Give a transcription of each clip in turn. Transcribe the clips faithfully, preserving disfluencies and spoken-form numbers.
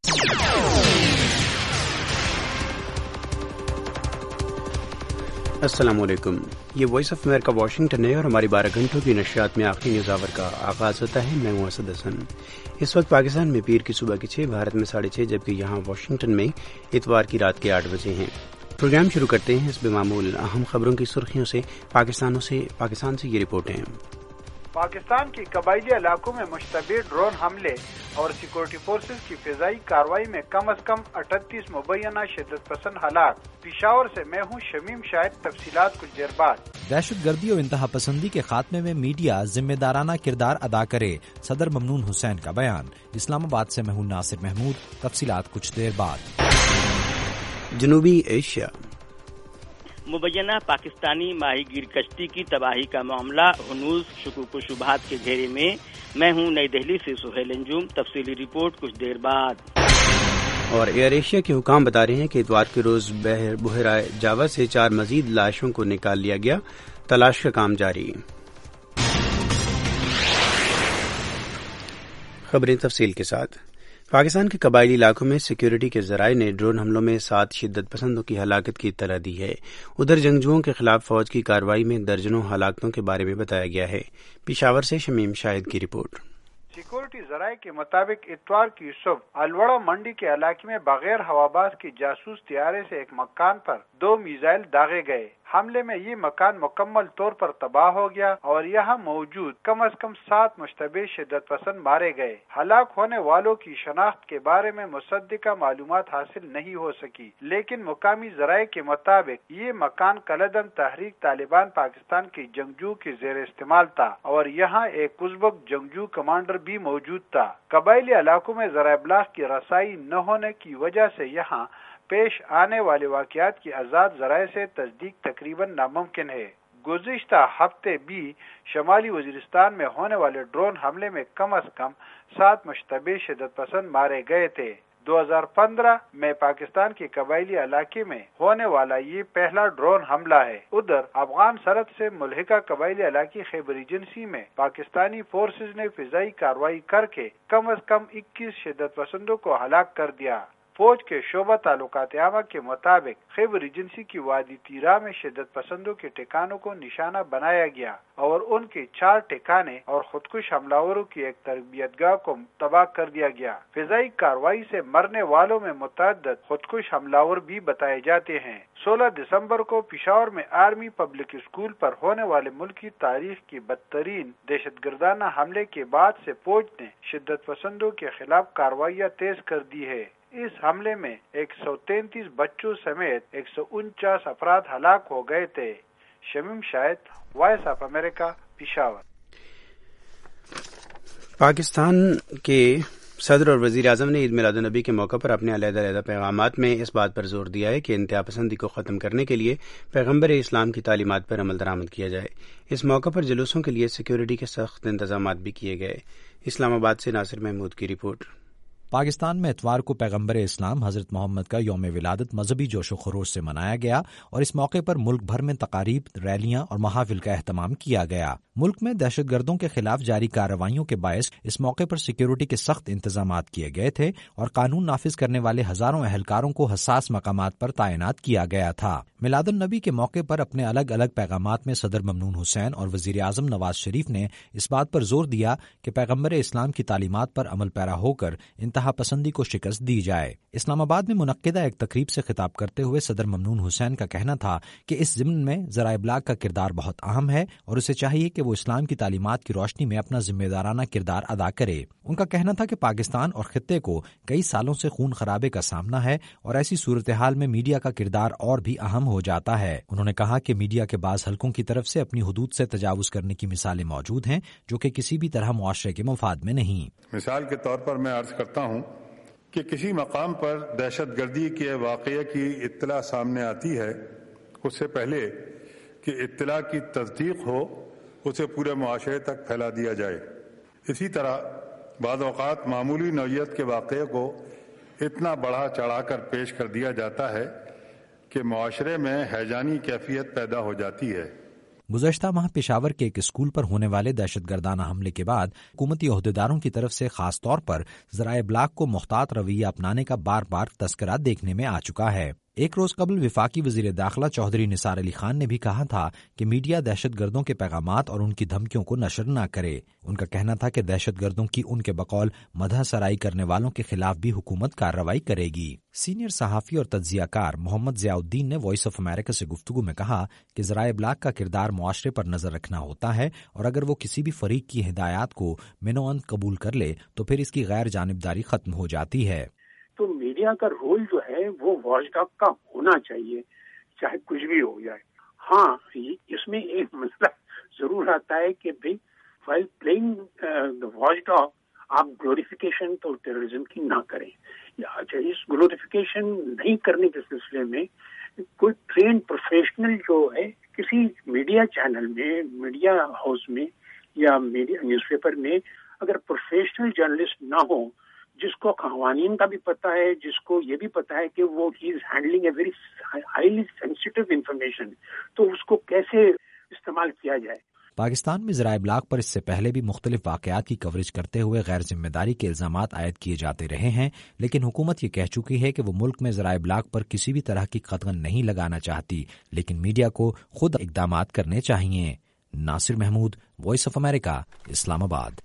السلام علیکم، یہ وائس آف امریکہ واشنگٹن ہے اور ہماری بارہ گھنٹوں کی نشریات میں آخری نیوز آور کا آغاز ہوتا ہے۔ میں ہوں اسد حسن۔ اس وقت پاکستان میں پیر کی صبح کے چھ، بھارت میں ساڑھے چھ، جبکہ یہاں واشنگٹن میں اتوار کی رات کے آٹھ بجے ہیں۔ پروگرام شروع کرتے ہیں حسب معمول اہم خبروں کی سرخیوں سے۔ پاکستانوں سے پاکستان سے یہ رپورٹیں۔ پاکستان کی قبائلی علاقوں میں مشتبہ ڈرون حملے اور سیکورٹی فورسز کی فضائی کارروائی میں کم از کم اٹھتیس مبینہ شدت پسند ہلاک۔ پشاور سے میں ہوں شمیم شاہد، تفصیلات کچھ دیر بعد۔ دہشت گردی اور انتہا پسندی کے خاتمے میں میڈیا ذمہ دارانہ کردار ادا کرے، صدر ممنون حسین کا بیان۔ اسلام آباد سے میں ہوں ناصر محمود، تفصیلات کچھ دیر بعد۔ جنوبی ایشیا، مبینہ پاکستانی ماہی گیر کشتی کی تباہی کا معاملہ ہنوز شکوک و شبہات کے گھیرے میں۔ میں ہوں نئی دہلی سے سہیل انجم، تفصیلی رپورٹ کچھ دیر بعد۔ اور ایئر ایشیا کے حکام بتا رہے ہیں کہ اتوار کے روز بحیرہ جاوا سے چار مزید لاشوں کو نکال لیا گیا، تلاش کا کام جاری۔ خبریں تفصیل کے ساتھ۔ پاکستان کے قبائلی علاقوں میں سیکورٹی کے ذرائع نے ڈرون حملوں میں سات شدت پسندوں کی ہلاکت کی اطلاع دی ہے۔ ادھر جنگجوؤں کے خلاف فوج کی کارروائی میں درجنوں ہلاکتوں کے بارے میں بتایا گیا ہے۔ پشاور سے شمیم شاہد کی رپورٹ۔ سیکورٹی ذرائع کے مطابق اتوار کی صبح الوڑا منڈی کے علاقے میں بغیر ہواباز کے جاسوس طیارے سے ایک مکان پر دو میزائل داغے گئے۔ حملے میں یہ مکان مکمل طور پر تباہ ہو گیا اور یہاں موجود کم از کم سات مشتبہ شدت پسند مارے گئے۔ ہلاک ہونے والوں کی شناخت کے بارے میں مصدقہ معلومات حاصل نہیں ہو سکی، لیکن مقامی ذرائع کے مطابق یہ مکان کلدم تحریک طالبان پاکستان کے جنگجو کے زیر استعمال تھا اور یہاں ایک ازبک جنگجو کمانڈر بھی موجود تھا۔ قبائلی علاقوں میں ذرائع ابلاغ کی رسائی نہ ہونے کی وجہ سے یہاں پیش آنے والے واقعات کی آزاد ذرائع سے تصدیق تقریباً ناممکن ہے۔ گزشتہ ہفتے بھی شمالی وزیرستان میں ہونے والے ڈرون حملے میں کم از کم سات مشتبہ شدت پسند مارے گئے تھے۔ دو ہزار پندرہ میں پاکستان کے قبائلی علاقے میں ہونے والا یہ پہلا ڈرون حملہ ہے۔ ادھر افغان سرحد سے ملحقہ قبائلی علاقے خیبر ایجنسی میں پاکستانی فورسز نے فضائی کارروائی کر کے کم از کم اکیس شدت پسندوں کو ہلاک کر دیا۔ فوج کے شعبہ تعلقات عامہ کے مطابق خیبر ایجنسی کی وادی تیرا میں شدت پسندوں کے ٹھکانوں کو نشانہ بنایا گیا اور ان کے چار ٹھکانے اور خودکش حملہ کی ایک تربیت گاہ کو تباہ کر دیا گیا۔ فضائی کارروائی سے مرنے والوں میں متعدد خودکش حملہ بھی بتائے جاتے ہیں۔ سولہ دسمبر کو پشاور میں آرمی پبلک اسکول پر ہونے والے ملک کی تاریخ کی بدترین دہشت گردانہ حملے کے بعد سے فوج نے شدت پسندوں کے خلاف کارروائیاں تیز کر دی ہے۔ اس حملے میں ایک سو تینتیس بچوں سمیت ایک سو انچاس افراد ہلاک ہو گئے تھے۔ Shamim Shahid, voice of America, Peshawar. Pakistan کے صدر اور وزیر اعظم نے عید میلاد النبی کے موقع پر اپنے علیحدہ علیحدہ پیغامات میں اس بات پر زور دیا ہے کہ انتہا پسندی کو ختم کرنے کے لیے پیغمبر اسلام کی تعلیمات پر عمل درآمد کیا جائے۔ اس موقع پر جلوسوں کے لیے سیکورٹی کے سخت انتظامات بھی کیے گئے۔ اسلام آباد سے ناصر محمود کی رپورٹ۔ پاکستان میں اتوار کو پیغمبر اسلام حضرت محمد کا یوم ولادت مذہبی جوش و خروش سے منایا گیا اور اس موقع پر ملک بھر میں تقاریب، ریلیاں اور محافل کا اہتمام کیا گیا۔ ملک میں دہشت گردوں کے خلاف جاری کارروائیوں کے باعث اس موقع پر سیکیورٹی کے سخت انتظامات کیے گئے تھے اور قانون نافذ کرنے والے ہزاروں اہلکاروں کو حساس مقامات پر تعینات کیا گیا تھا۔ میلاد النبی کے موقع پر اپنے الگ الگ پیغامات میں صدر ممنون حسین اور وزیر اعظم نواز شریف نے اس بات پر زور دیا کہ پیغمبر اسلام کی تعلیمات پر عمل پیرا ہو کر انتہا پسندی کو شکست دی جائے۔ اسلام آباد میں منعقدہ ایک تقریب سے خطاب کرتے ہوئے صدر ممنون حسین کا کہنا تھا کہ اس ضمن میں ذرائع ابلاغ کا کردار بہت اہم ہے اور اسے چاہیے کہ وہ اسلام کی تعلیمات کی روشنی میں اپنا ذمہ دارانہ کردار ادا کرے۔ ان کا کہنا تھا کہ پاکستان اور خطے کو کئی سالوں سے خون خرابے کا سامنا ہے اور ایسی صورتحال میں میڈیا کا کردار اور بھی اہم ہو جاتا ہے۔ انہوں نے کہا کہ میڈیا کے بعض حلقوں کی طرف سے اپنی حدود سے تجاوز کرنے کی مثالیں موجود ہیں جو کہ کسی بھی طرح معاشرے کے مفاد میں نہیں۔ مثال کے طور پر میں عرض کرتا ہوں کہ کسی مقام پر دہشت گردی کے واقعے کی اطلاع سامنے آتی ہے، اس سے پہلے کہ اطلاع کی تصدیق ہو اسے پورے معاشرے تک پھیلا دیا جائے۔ اسی طرح بعض اوقات معمولی نوعیت کے واقعے کو اتنا بڑھا چڑھا کر پیش کر دیا جاتا ہے کہ معاشرے میں ہیجانی کیفیت پیدا ہو جاتی ہے۔ گزشتہ ماہ پشاور کے ایک اسکول پر ہونے والے دہشت گردانہ حملے کے بعد حکومتی عہدیداروں کی طرف سے خاص طور پر ذرائع ابلاغ کو محتاط رویہ اپنانے کا بار بار تذکرہ دیکھنے میں آ چکا ہے۔ ایک روز قبل وفاقی وزیر داخلہ چودھری نثار علی خان نے بھی کہا تھا کہ میڈیا دہشت گردوں کے پیغامات اور ان کی دھمکیوں کو نشر نہ کرے۔ ان کا کہنا تھا کہ دہشت گردوں کی ان کے بقول مدح سرائی کرنے والوں کے خلاف بھی حکومت کارروائی کرے گی۔ سینئر صحافی اور تجزیہ کار محمد ضیاء الدین نے وائس آف امریکہ سے گفتگو میں کہا کہ ذرائع ابلاغ کا کردار معاشرے پر نظر رکھنا ہوتا ہے، اور اگر وہ کسی بھی فریق کی ہدایات کو منوعند قبول کر لے تو پھر اس کی غیر جانبداری ختم ہو جاتی ہے۔ تو میڈیا کا رول جو ہے وہ واچ ڈاگ کا ہونا چاہیے، چاہے کچھ بھی ہو جائے۔ ہاں اس میں ایک مسئلہ ضرور آتا ہے کہ بھائی وائل پلئنگ واچ ڈاگ آپ گلوریفیکیشن تو ٹیررزم کی نہ کریں، اچھا اس گلوریفیکیشن نہیں کرنے کے سلسلے میں کوئی ٹرینڈ پروفیشنل جو ہے کسی میڈیا چینل میں، میڈیا ہاؤس میں یا میڈیا نیوز پیپر میں اگر پروفیشنل جرنلسٹ نہ ہو جس کو قوانین کا بھی پتہ ہے، جس کو یہ بھی پتہ ہے کہ وہ he is handling a very highly sensitive information, تو اس کو کیسے استعمال کیا جائے۔ پاکستان میں ذرائع ابلاغ پر اس سے پہلے بھی مختلف واقعات کی کوریج کرتے ہوئے غیر ذمہ داری کے الزامات عائد کیے جاتے رہے ہیں، لیکن حکومت یہ کہہ چکی ہے کہ وہ ملک میں ذرائع ابلاغ پر کسی بھی طرح کی قدغن نہیں لگانا چاہتی، لیکن میڈیا کو خود اقدامات کرنے چاہیے۔ Nasir Mahmood, voice of America, Islamabad.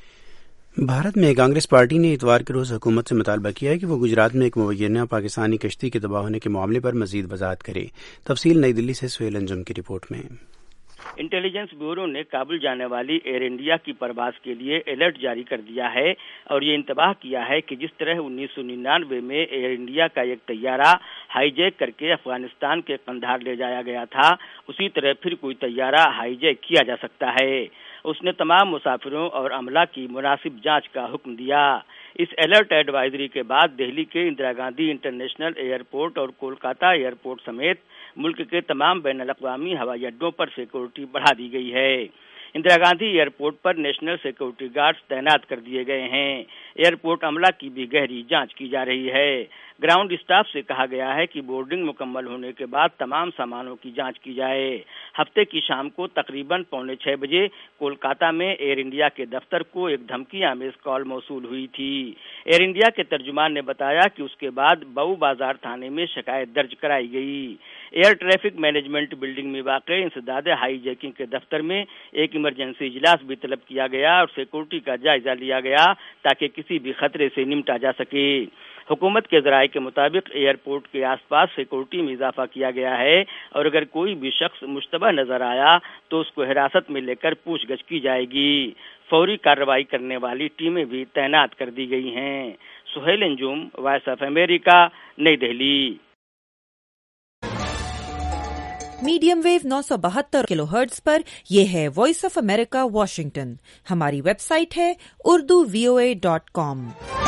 Bharat میں کانگریس پارٹی نے اتوار کے روز حکومت سے مطالبہ کیا ہے کہ وہ گجرات میں ایک مبینہ پاکستانی کشتی کے تباہ ہونے کے معاملے پر مزید وضاحت کرے۔ تفصیل نئی دلی سے سہیل انجم کی رپورٹ میں۔ انٹیلیجنس بیورو نے کابل جانے والی ایئر انڈیا کی پرواز کے لیے الرٹ جاری کر دیا ہے اور یہ انتباہ کیا ہے کہ جس طرح انیس سو ننانوے میں ایئر انڈیا کا ایک طیارہ ہائی جیک کر کے افغانستان کے قندھار لے جایا گیا تھا، اسی طرح پھر کوئی طیارہ ہائی جیک کیا جا سکتا ہے۔ اس نے تمام مسافروں اور عملہ کی مناسب جانچ کا حکم دیا۔ اس الرٹ ایڈوائزری کے بعد دہلی کے اندرا گاندھی انٹرنیشنل ایئرپورٹ اور کولکاتہ ایئرپورٹ سمیت ملک کے تمام بین الاقوامی ہوائی اڈوں پر سیکورٹی بڑھا دی گئی ہے۔ اندرا گاندھی ایئرپورٹ پر نیشنل سیکورٹی گارڈز تعینات کر دیے گئے ہیں۔ ایئرپورٹ عملہ کی بھی گہری جانچ کی جا رہی ہے۔ گراؤنڈ اسٹاف سے کہا گیا ہے کہ بورڈنگ مکمل ہونے کے بعد تمام سامانوں کی جانچ کی جائے۔ ہفتے کی شام کو تقریباً پونے چھ بجے کولکاتہ میں ایئر انڈیا کے دفتر کو ایک دھمکی آمیز کال موصول ہوئی تھی۔ ایئر انڈیا کے ترجمان نے بتایا کہ اس کے بعد بؤ بازار تھانے میں شکایت درج کرائی گئی۔ ایئر ٹریفک مینجمنٹ بلڈنگ میں واقع انسداد ہائی جیکنگ کے دفتر میں ایک ایمرجنسی اجلاس بھی طلب کیا گیا اور سیکورٹی کا جائزہ لیا گیا تاکہ کسی بھی خطرے سے نمٹا جا سکے۔ حکومت کے ذرائع کے مطابق ایئرپورٹ کے آس پاس سیکورٹی میں اضافہ کیا گیا ہے اور اگر کوئی بھی شخص مشتبہ نظر آیا تو اس کو حراست میں لے کر پوچھ گچھ کی جائے گی۔ فوری کارروائی کرنے والی ٹیمیں بھی تعینات کر دی گئی ہیں۔ Sohail Anjum, voice of America, نئی دہلی۔ میڈیم ویو نو سو بہتر کلو ہرٹز پر یہ ہے وائس آف امریکہ واشنگٹن۔ ہماری ویب سائٹ ہے Urdu V O A dot com.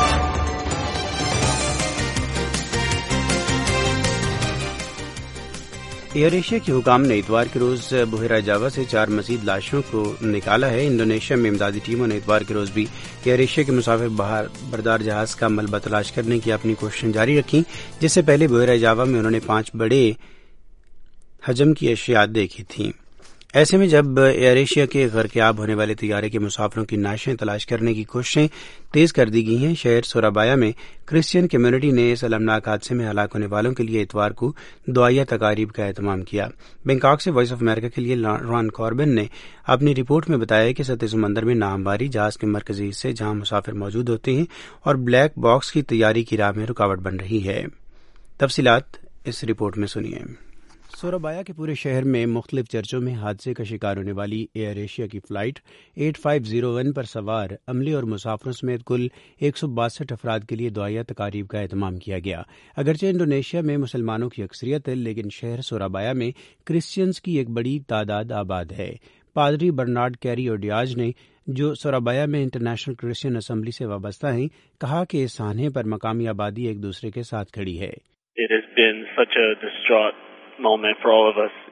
Air Asia کے حکام نے اتوار کے روز بحیرہ جاوا سے چار مزید لاشوں کو نکالا ہے۔ انڈونیشیا میں امدادی ٹیموں نے اتوار کے روز بھی ایئر ایشیا کے مسافر بحر بردار جہاز کا ملبہ تلاش کرنے کی اپنی کوششیں جاری رکھیں، جس سے پہلے بحیرہ جاوا میں انہوں نے پانچ بڑے حجم کی اشیاء دیکھی تھیں۔ ایسے میں جب ایئر ایشیا کے غرقیاب ہونے والے طیارے کے مسافروں کی نعشیں تلاش کرنے کی کوششیں تیز کر دی گئی ہیں، شہر سورابایا میں کرسچین کمیونٹی نے اس المناک حادثے میں ہلاک ہونے والوں کے لیے اتوار کو دعائیہ تقاریب کا اہتمام کیا۔ بینکاک سے وائس آف امریکہ کے لیے ران کاربن نے اپنی رپورٹ میں بتایا کہ سطح سمندر میں ناہمواری جہاز کے مرکزی حصے جہاں مسافر موجود ہوتے ہیں اور بلیک باکس کی تیاری کی راہ میں رکاوٹ بن رہی ہے۔ تفصیلات اس رپورٹ میں سنیے۔ سورابایا کے پورے شہر میں مختلف چرچوں میں حادثے کا شکار ہونے والی ایئر ایشیا کی flight eight five zero one پر سوار عملے اور مسافروں سمیت کل ایک سو باسٹھ افراد کے لیے دعائیہ تقاریب کا اہتمام کیا گیا۔ اگرچہ انڈونیشیا میں مسلمانوں کی اکثریت ہے، لیکن شہر سورابایا میں کرسچینز کی ایک بڑی تعداد آباد ہے۔ پادری برنارڈ کیری اوڈیاج نے، جو سورابایا میں انٹرنیشنل کرسچین اسمبلی سے وابستہ ہیں، کہا کہ اس سانحے پر مقامی آبادی ایک دوسرے کے ساتھ کھڑی ہے۔ It has been such a distraught moment for all of us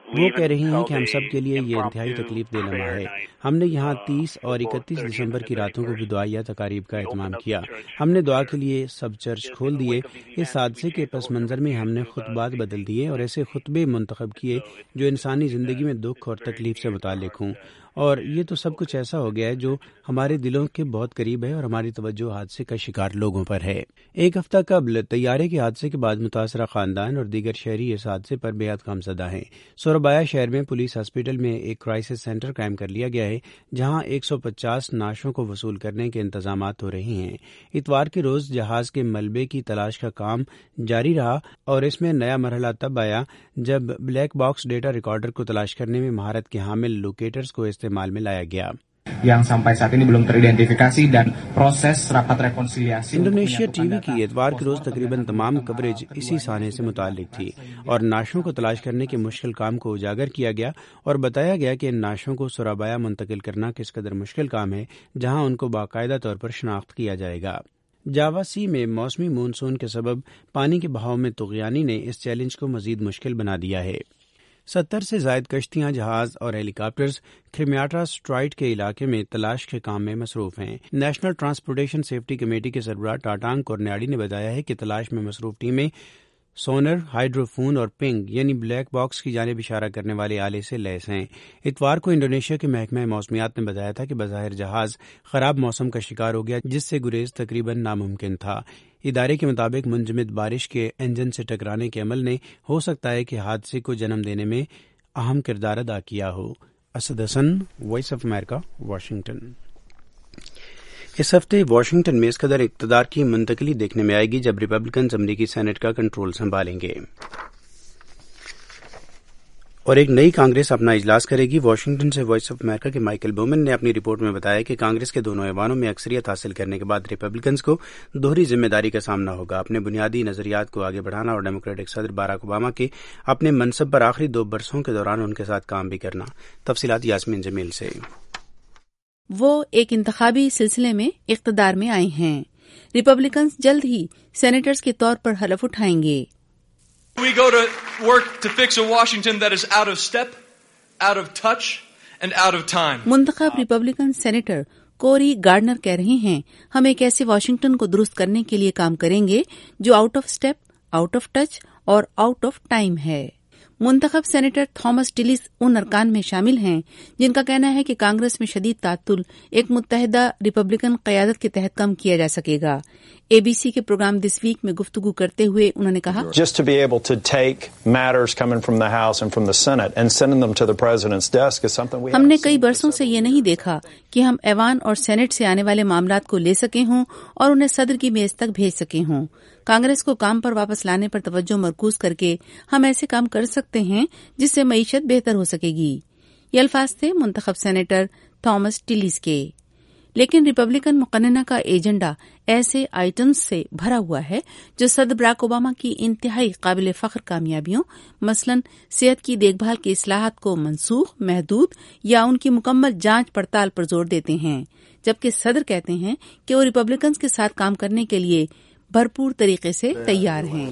وہ کہہ رہی ہیں کہ ہم سب کے لیے یہ انتہائی تکلیف دہ لمحہ ہے. ہم نے یہاں تیس اور اکتیس دسمبر کی راتوں کو بھی دعائیہ تقاریب کا اہتمام کیا. ہم نے دعا کے لیے سب چرچ کھول دیے. اس حادثے کے پس منظر میں ہم نے خطبات بدل دیے اور ایسے خطبے منتخب کیے جو انسانی زندگی میں دکھ اور تکلیف سے متعلق ہوں. اور یہ تو سب کچھ ایسا ہو گیا ہے جو ہمارے دلوں کے بہت قریب ہے اور ہماری توجہ حادثے کا شکار لوگوں پر ہے. ایک ہفتہ قبل طیارے کے حادثے کے بعد متاثرہ خاندان اور دیگر شہری اس حادثے پر بے حد غمزدہ ہیں. سوربایا شہر میں پولیس ہاسپٹل میں ایک کرائسس سینٹر قائم کر لیا گیا ہے جہاں ایک سو پچاس نعشوں کو وصول کرنے کے انتظامات ہو رہے ہیں. اتوار کے روز جہاز کے ملبے کی تلاش کا کام جاری رہا اور اس میں نیا مرحلہ تب آیا جب بلیک باکس ڈیٹا ریکارڈر کو تلاش کرنے میں مہارت کے حامل لوکیٹرز کو استعمال میں لایا گیا. yang sampai saat ini belum teridentifikasi dan proses rapat rekonsiliasi. Indonesia T V کی اتوار کے روز تقریباً تمام کوریج اسی سانے سے متعلق تھی اور نعشوں کو تلاش کرنے کے مشکل کام کو اجاگر کیا گیا اور بتایا گیا کہ ان نعشوں کو سورابایا منتقل کرنا کس قدر مشکل کام ہے جہاں ان کو باقاعدہ طور پر شناخت کیا جائے گا. جاوا سی میں موسمی مونسون کے سبب پانی کے بہاؤ میں طغیانی نے اس چیلنج کو مزید مشکل بنا دیا ہے. ستر سے زائد کشتیاں، جہاز اور ہیلی کاپٹرز کریمیاٹا اسٹرائٹ کے علاقے میں تلاش کے کام میں مصروف ہیں. نیشنل ٹرانسپورٹیشن سیفٹی کمیٹی کے سربراہ ٹاٹانگ کورنیاڈی نے بتایا ہے کہ تلاش میں مصروف ٹیمیں سونر، ہائیڈروفون اور پنگ یعنی بلیک باکس کی جانب اشارہ کرنے والے آلے سے لیس ہیں. اتوار کو انڈونیشیا کے محکمہ موسمیات نے بتایا تھا کہ بظاہر جہاز خراب موسم کا شکار ہو گیا جس سے گریز تقریباً ناممکن تھا. ادارے کے مطابق منجمد بارش کے انجن سے ٹکرانے کے عمل نے ہو سکتا ہے کہ حادثے کو جنم دینے میں اہم کردار ادا کیا ہو. Asad Hassan, voice of America, Washington. اس ہفتے واشنگٹن میں اس قدر اقتدار کی منتقلی دیکھنے میں آئے گی جب ریپبلکنز امریکی سینٹ کا کنٹرول سنبھالیں گے اور ایک نئی کانگریس اپنا اجلاس کرے گی. واشنگٹن سے وائس آف امریکہ کے مائیکل بومن نے اپنی رپورٹ میں بتایا کہ کانگریس کے دونوں ایوانوں میں اکثریت حاصل کرنے کے بعد ریپبلکنز کو دوہری ذمہ داری کا سامنا ہوگا، اپنے بنیادی نظریات کو آگے بڑھانا اور ڈیموکریٹک صدر باراک اوباما کے اپنے منصب پر آخری دو برسوں کے دوران ان کے ساتھ کام بھی کرنا. تفصیلات یاسمین جمیل سے. وہ ایک انتخابی سلسلے میں اقتدار میں آئے ہیں. ریپبلکنز جلد ہی سینیٹرز کے طور پر حلف اٹھائیں گے. We go to work to fix a Washington that is out of step, out of touch, and out of time. منتخب ریپبلکن سینیٹر کوری گارڈنر کہہ رہے ہیں ہم ایک ایسے واشنگٹن کو درست کرنے کے لیے کام کریں گے جو out of step, out of touch اور آؤٹ آف ٹائم ہے. منتخب سینیٹر تھامس ٹیلیس ان ارکان میں شامل ہیں جن کا کہنا ہے کہ کانگریس میں شدید تعطل ایک متحدہ ریپبلکن قیادت کے تحت کم کیا جا سکے گا. اے بی سی کے پروگرام دس ویک میں گفتگو کرتے ہوئے انہوں نے کہا Just to be able to take matters coming from the House and from the Senate and sending them to the President's desk is something we ہم نے کئی برسوں سے یہ نہیں دیکھا کہ ہم ایوان اور سینٹ سے آنے والے معاملات کو لے سکے ہوں اور انہیں صدر کی میز تک بھیج سکے ہوں. کانگریس کو کام پر واپس لانے پر توجہ مرکوز کر کے ہم ایسے کام کر سکتے ہیں جس سے معیشت بہتر ہو سکے گی. یہ الفاظ تھے منتخب سینیٹر تھامس ٹیلیس کے. لیکن ریپبلکن مقننہ کا ایجنڈا ایسے آئٹمز سے بھرا ہوا ہے جو صدر براک اوباما کی انتہائی قابل فخر کامیابیوں مثلاً صحت کی دیکھ بھال کی اصلاحات کو منسوخ، محدود یا ان کی مکمل جانچ پڑتال پر زور دیتے ہیں، جبکہ صدر کہتے ہیں کہ وہ ریپبلکنز کے ساتھ کام کرنے کے لیے بھرپور طریقے سے تیار ہیں.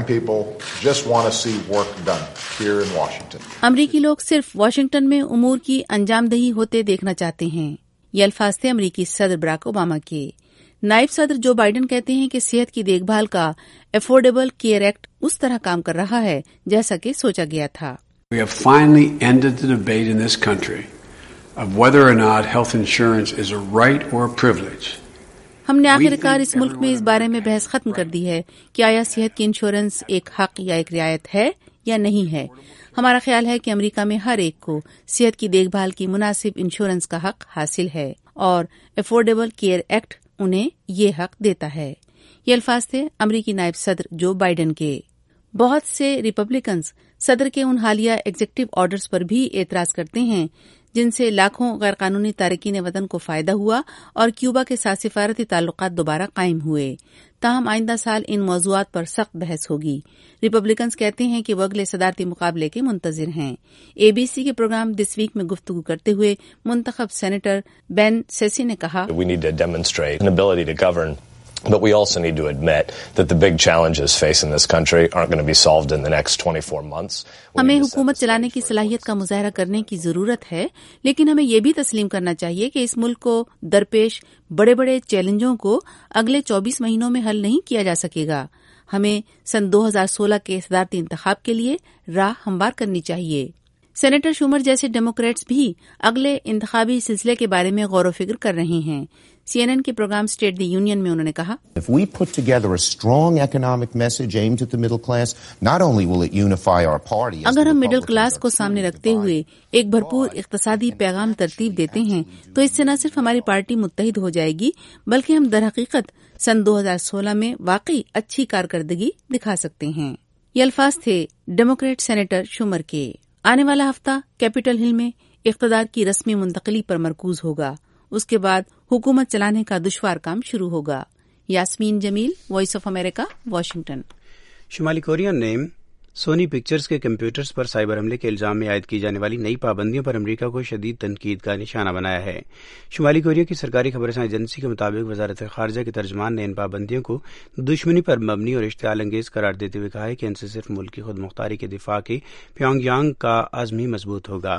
امریکی لوگ صرف واشنگٹن میں امور کی انجام دہی ہوتے دیکھنا چاہتے ہیں. یہ الفاظ تھے امریکی صدر براک اوباما کے. نائب صدر جو بائیڈن کہتے ہیں کہ صحت کی دیکھ بھال کا افورڈیبل کیئر ایکٹ اس طرح کام کر رہا ہے جیسا کہ سوچا گیا تھا. We have finally ended the debate in this country of whether or not health insurance is a right or a privilege. ہم نے آخر کار اس ملک میں اس بارے میں بحث ختم کر دی ہے کہ آیا صحت کی انشورنس ایک حق یا ایک رعایت ہے یا نہیں ہے. ہمارا خیال ہے کہ امریکہ میں ہر ایک کو صحت کی دیکھ بھال کی مناسب انشورنس کا حق حاصل ہے اور افورڈیبل کیئر ایکٹ انہیں یہ حق دیتا ہے. یہ الفاظ تھے امریکی نائب صدر جو بائیڈن کے. بہت سے ریپبلکنز صدر کے ان حالیہ ایگزیکٹو آرڈرز پر بھی اعتراض کرتے ہیں جن سے لاکھوں غیر قانونی تارکین وطن کو فائدہ ہوا اور کیوبا کے ساتھ سفارتی تعلقات دوبارہ قائم ہوئے. تاہم آئندہ سال ان موضوعات پر سخت بحث ہوگی. ریپبلکنز کہتے ہیں کہ وہ اگلے صدارتی مقابلے کے منتظر ہیں. اے بی سی کے پروگرام دس ویک میں گفتگو کرتے ہوئے منتخب سینیٹر بین سیسی نے کہا We need to demonstrate an ability to govern But we also need to admit that the big challenges facing this country aren't going to be solved in the next twenty-four months. ہمیں حکومت چلانے کی صلاحیت کا مظاہرہ کرنے کی ضرورت ہے، لیکن ہمیں یہ بھی تسلیم کرنا چاہیے کہ اس ملک کو درپیش بڑے بڑے چیلنجوں کو اگلے چوبیس مہینوں میں حل نہیں کیا جا سکے گا۔ ہمیں سن دو ہزار سولہ کے صدارتی انتخاب کے لیے راہ ہموار کرنی چاہیے۔ سینیٹر شومر جیسے ڈیموکریٹس بھی اگلے انتخابی سلسلے کے بارے میں غور و فکر کر رہے ہیں۔ سی این این کے پروگرام اسٹیٹ دی یونین میں انہوں نے کہا، If we put together a strong economic message aimed at the middle class, not only will it unify our party. اگر ہم مڈل کلاس کو سامنے رکھتے ہوئے ایک بھرپور اقتصادی پیغام ترتیب دیتے ہیں تو اس سے نہ صرف ہماری پارٹی متحد ہو جائے گی بلکہ ہم در حقیقت سن دو ہزار سولہ میں واقعی اچھی کارکردگی دکھا سکتے ہیں۔ یہ الفاظ تھے ڈیموکریٹ سینیٹر شومر کے۔ آنے والا ہفتہ کیپٹل ہل میں اقتدار کی رسمی منتقلی پر مرکوز ہوگا۔ اس کے بعد حکومت چلانے کا دشوار کام شروع ہوگا۔ Yasmeen Jamil, voice of America, Washington. شمالی کوریا نے سونی پکچرز کے کمپیوٹرز پر سائبر حملے کے الزام میں عائد کی جانے والی نئی پابندیوں پر امریکہ کو شدید تنقید کا نشانہ بنایا ہے۔ شمالی کوریا کی سرکاری خبررساں ایجنسی کے مطابق وزارت خارجہ کے ترجمان نے ان پابندیوں کو دشمنی پر مبنی اور اشتعال انگیز قرار دیتے ہوئے کہا ہے کہ ان سے صرف ملک کی خود مختاری کے دفاع کے پیونگ یانگ کا عزم ہی مضبوط ہوگا۔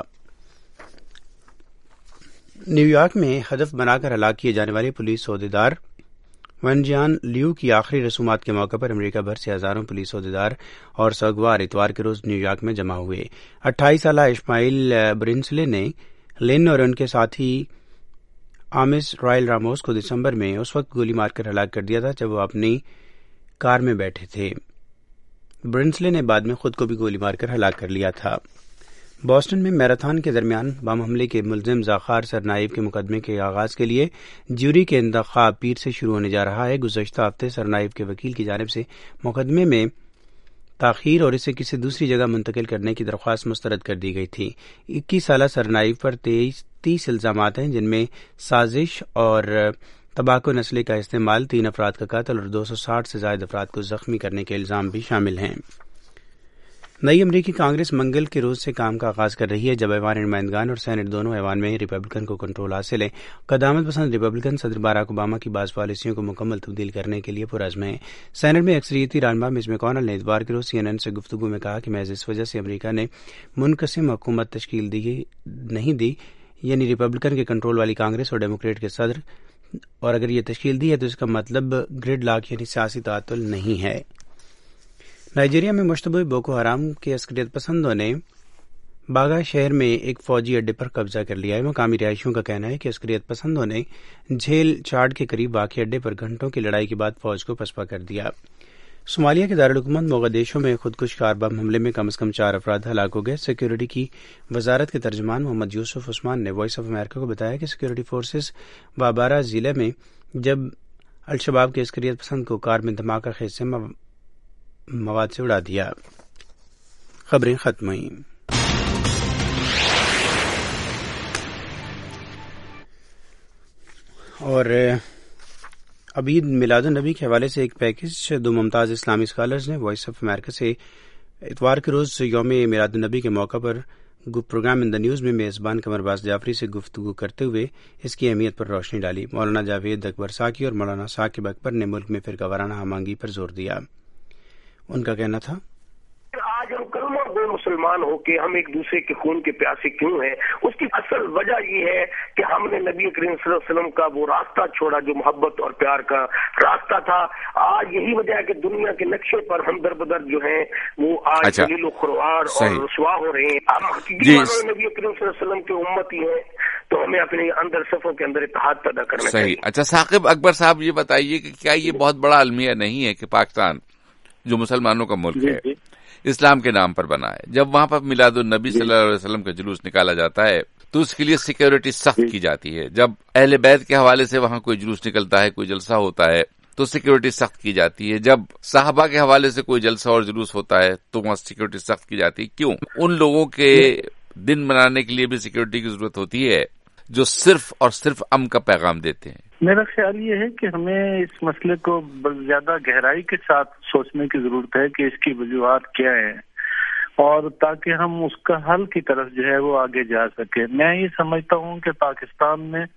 نیو یارک میں ہدف بنا کر ہلاک کیے جانے والے پولیس عہدیدار ون جان لیو کی آخری رسومات کے موقع پر امریکہ بھر سے ہزاروں پولیس عہدیدار اور سوگوار اتوار کے روز نیو یارک میں جمع ہوئے۔ اٹھائیس سالہ اسماعیل برنسلے نے لن اور ان کے ساتھی آمس رائل راموس کو دسمبر میں اس وقت گولی مار کر ہلاک کر دیا تھا جب وہ اپنی کار میں بیٹھے تھے۔ برنسلے نے بعد میں خود کو بھی گولی مار کر ہلاک کر لیا تھا۔ بوسٹن میں میراتھن کے درمیان بم حملے کے ملزم ذاخار سرنائب کے مقدمے کے آغاز کے لیے جیوری کے انتخاب پیر سے شروع ہونے جا رہا ہے۔ گزشتہ ہفتے سرنائب کے وکیل کی جانب سے مقدمے میں تاخیر اور اسے کسی دوسری جگہ منتقل کرنے کی درخواست مسترد کر دی گئی تھی۔ اکیس سالہ سرنائب پر تیس الزامات ہیں جن میں سازش اور تمباکو نسلے کا استعمال، تین افراد کا قتل اور دو سو ساٹھ سے زائد افراد کو زخمی کرنے کے الزام بھی شامل ہیں۔ نئی امریکی کانگریس منگل کے روز سے کام کا آغاز کر رہی ہے جب ایوان نمائندگان اور سینٹ دونوں ایوان میں ریپبلکن کو کنٹرول حاصل ہے۔ قدامت پسند ریپبلکن صدر باراک اوباما کی بعض پالیسیوں کو مکمل تبدیل کرنے کے لیے پرعزم ہیں۔ سینٹ میں اکثریتی رہنما مچ میکونل نے اتوار کے روز سی این این سے گفتگو میں کہا کہ محض اس وجہ سے امریکہ نے منقسم حکومت تشکیل دی نہیں دی، یعنی ریپبلکن کے کنٹرول والی کانگریس اور ڈیموکریٹ کے صدر، اور اگر یہ تشکیل دی ہے تو اس کا مطلب گرڈ لاک یعنی سیاسی تعطل نہیں ہے۔ نائجیریا میں مشتبہ بوکو حرام کے عسکریت پسندوں نے باگا شہر میں ایک فوجی اڈے پر قبضہ کر لیا ہے۔ مقامی رہائشیوں کا کہنا ہے کہ عسکریت پسندوں نے جھیل چاڈ کے قریب واقع اڈے پر گھنٹوں کی لڑائی کے بعد فوج کو پسپا کر دیا۔ صومالیہ کے دارالحکومت موغادیشو میں خودکش کار بم حملے میں کم از کم چار افراد ہلاک ہو گئے۔ سیکورٹی کی وزارت کے ترجمان محمد یوسف عثمان نے وائس آف امریکہ کو بتایا کہ سیکورٹی فورسز بابارا ضلع میں جب الشباب کے عسکریت پسند کو کار میں دھماکہ خیز سے مواد سے اڑا دیا۔ خبریں ختم ہوئیں۔ اور اب عید میلاد النبی کے حوالے سے ایک پیکج دو ممتاز اسلامی اسکالرز نے وائس آف امریکہ سے اتوار کے روز یوم میلاد النبی کے موقع پر پروگرام ان دا نیوز میں میزبان قمر باز جعفری سے گفتگو کرتے ہوئے اس کی اہمیت پر روشنی ڈالی۔ مولانا جاوید اکبر ساکی اور مولانا ثاقب اکبر نے ملک میں فرقہ وارانہ ہم آہنگی پر زور دیا۔ ان کا کہنا تھا، آج ہم کلمہ گو مسلمان ہو کے ہم ایک دوسرے کے خون کے پیاسے کیوں ہیں؟ اس کی اصل وجہ یہ ہے کہ ہم نے نبی کریم صلی اللہ علیہ وسلم کا وہ راستہ چھوڑا جو محبت اور پیار کا راستہ تھا۔ آج یہی وجہ ہے کہ دنیا کے نقشے پر ہم در بدر جو ہیں وہ آج ذلیل و خوار اور رسوا ہو رہے ہیں۔ ہم حقیقی معنوں میں نبی کریم صلی اللہ علیہ وسلم کے امتی ہیں تو ہمیں اپنے اندر صفوں کے اندر اتحاد پیدا کرنا چاہیے۔ صحیح۔ اچھا ثاقب اکبر صاحب یہ بتائیے کہ کیا یہ بہت بڑا المیہ نہیں ہے کہ پاکستان جو مسلمانوں کا ملک ہے اسلام کے نام پر بنا ہے، جب وہاں پر میلاد النبی صلی اللہ علیہ وسلم کا جلوس نکالا جاتا ہے تو اس کے لیے سیکیورٹی سخت کی جاتی ہے، جب اہل بیت کے حوالے سے وہاں کوئی جلوس نکلتا ہے، کوئی جلسہ ہوتا ہے تو سیکیورٹی سخت کی جاتی ہے، جب صحابہ کے حوالے سے کوئی جلسہ اور جلوس ہوتا ہے تو وہاں سیکیورٹی سخت کی جاتی ہے۔ کیوں؟ ان لوگوں کے دن منانے کے لیے بھی سیکیورٹی کی ضرورت ہوتی ہے جو صرف اور صرف امن کا پیغام دیتے ہیں۔ میرا خیال یہ ہے کہ ہمیں اس مسئلے کو زیادہ گہرائی کے ساتھ سوچنے کی ضرورت ہے کہ اس کی وجوہات کیا ہیں، اور تاکہ ہم اس کا حل کی طرف جو ہے وہ آگے جا سکے۔ میں یہ سمجھتا ہوں کہ پاکستان میں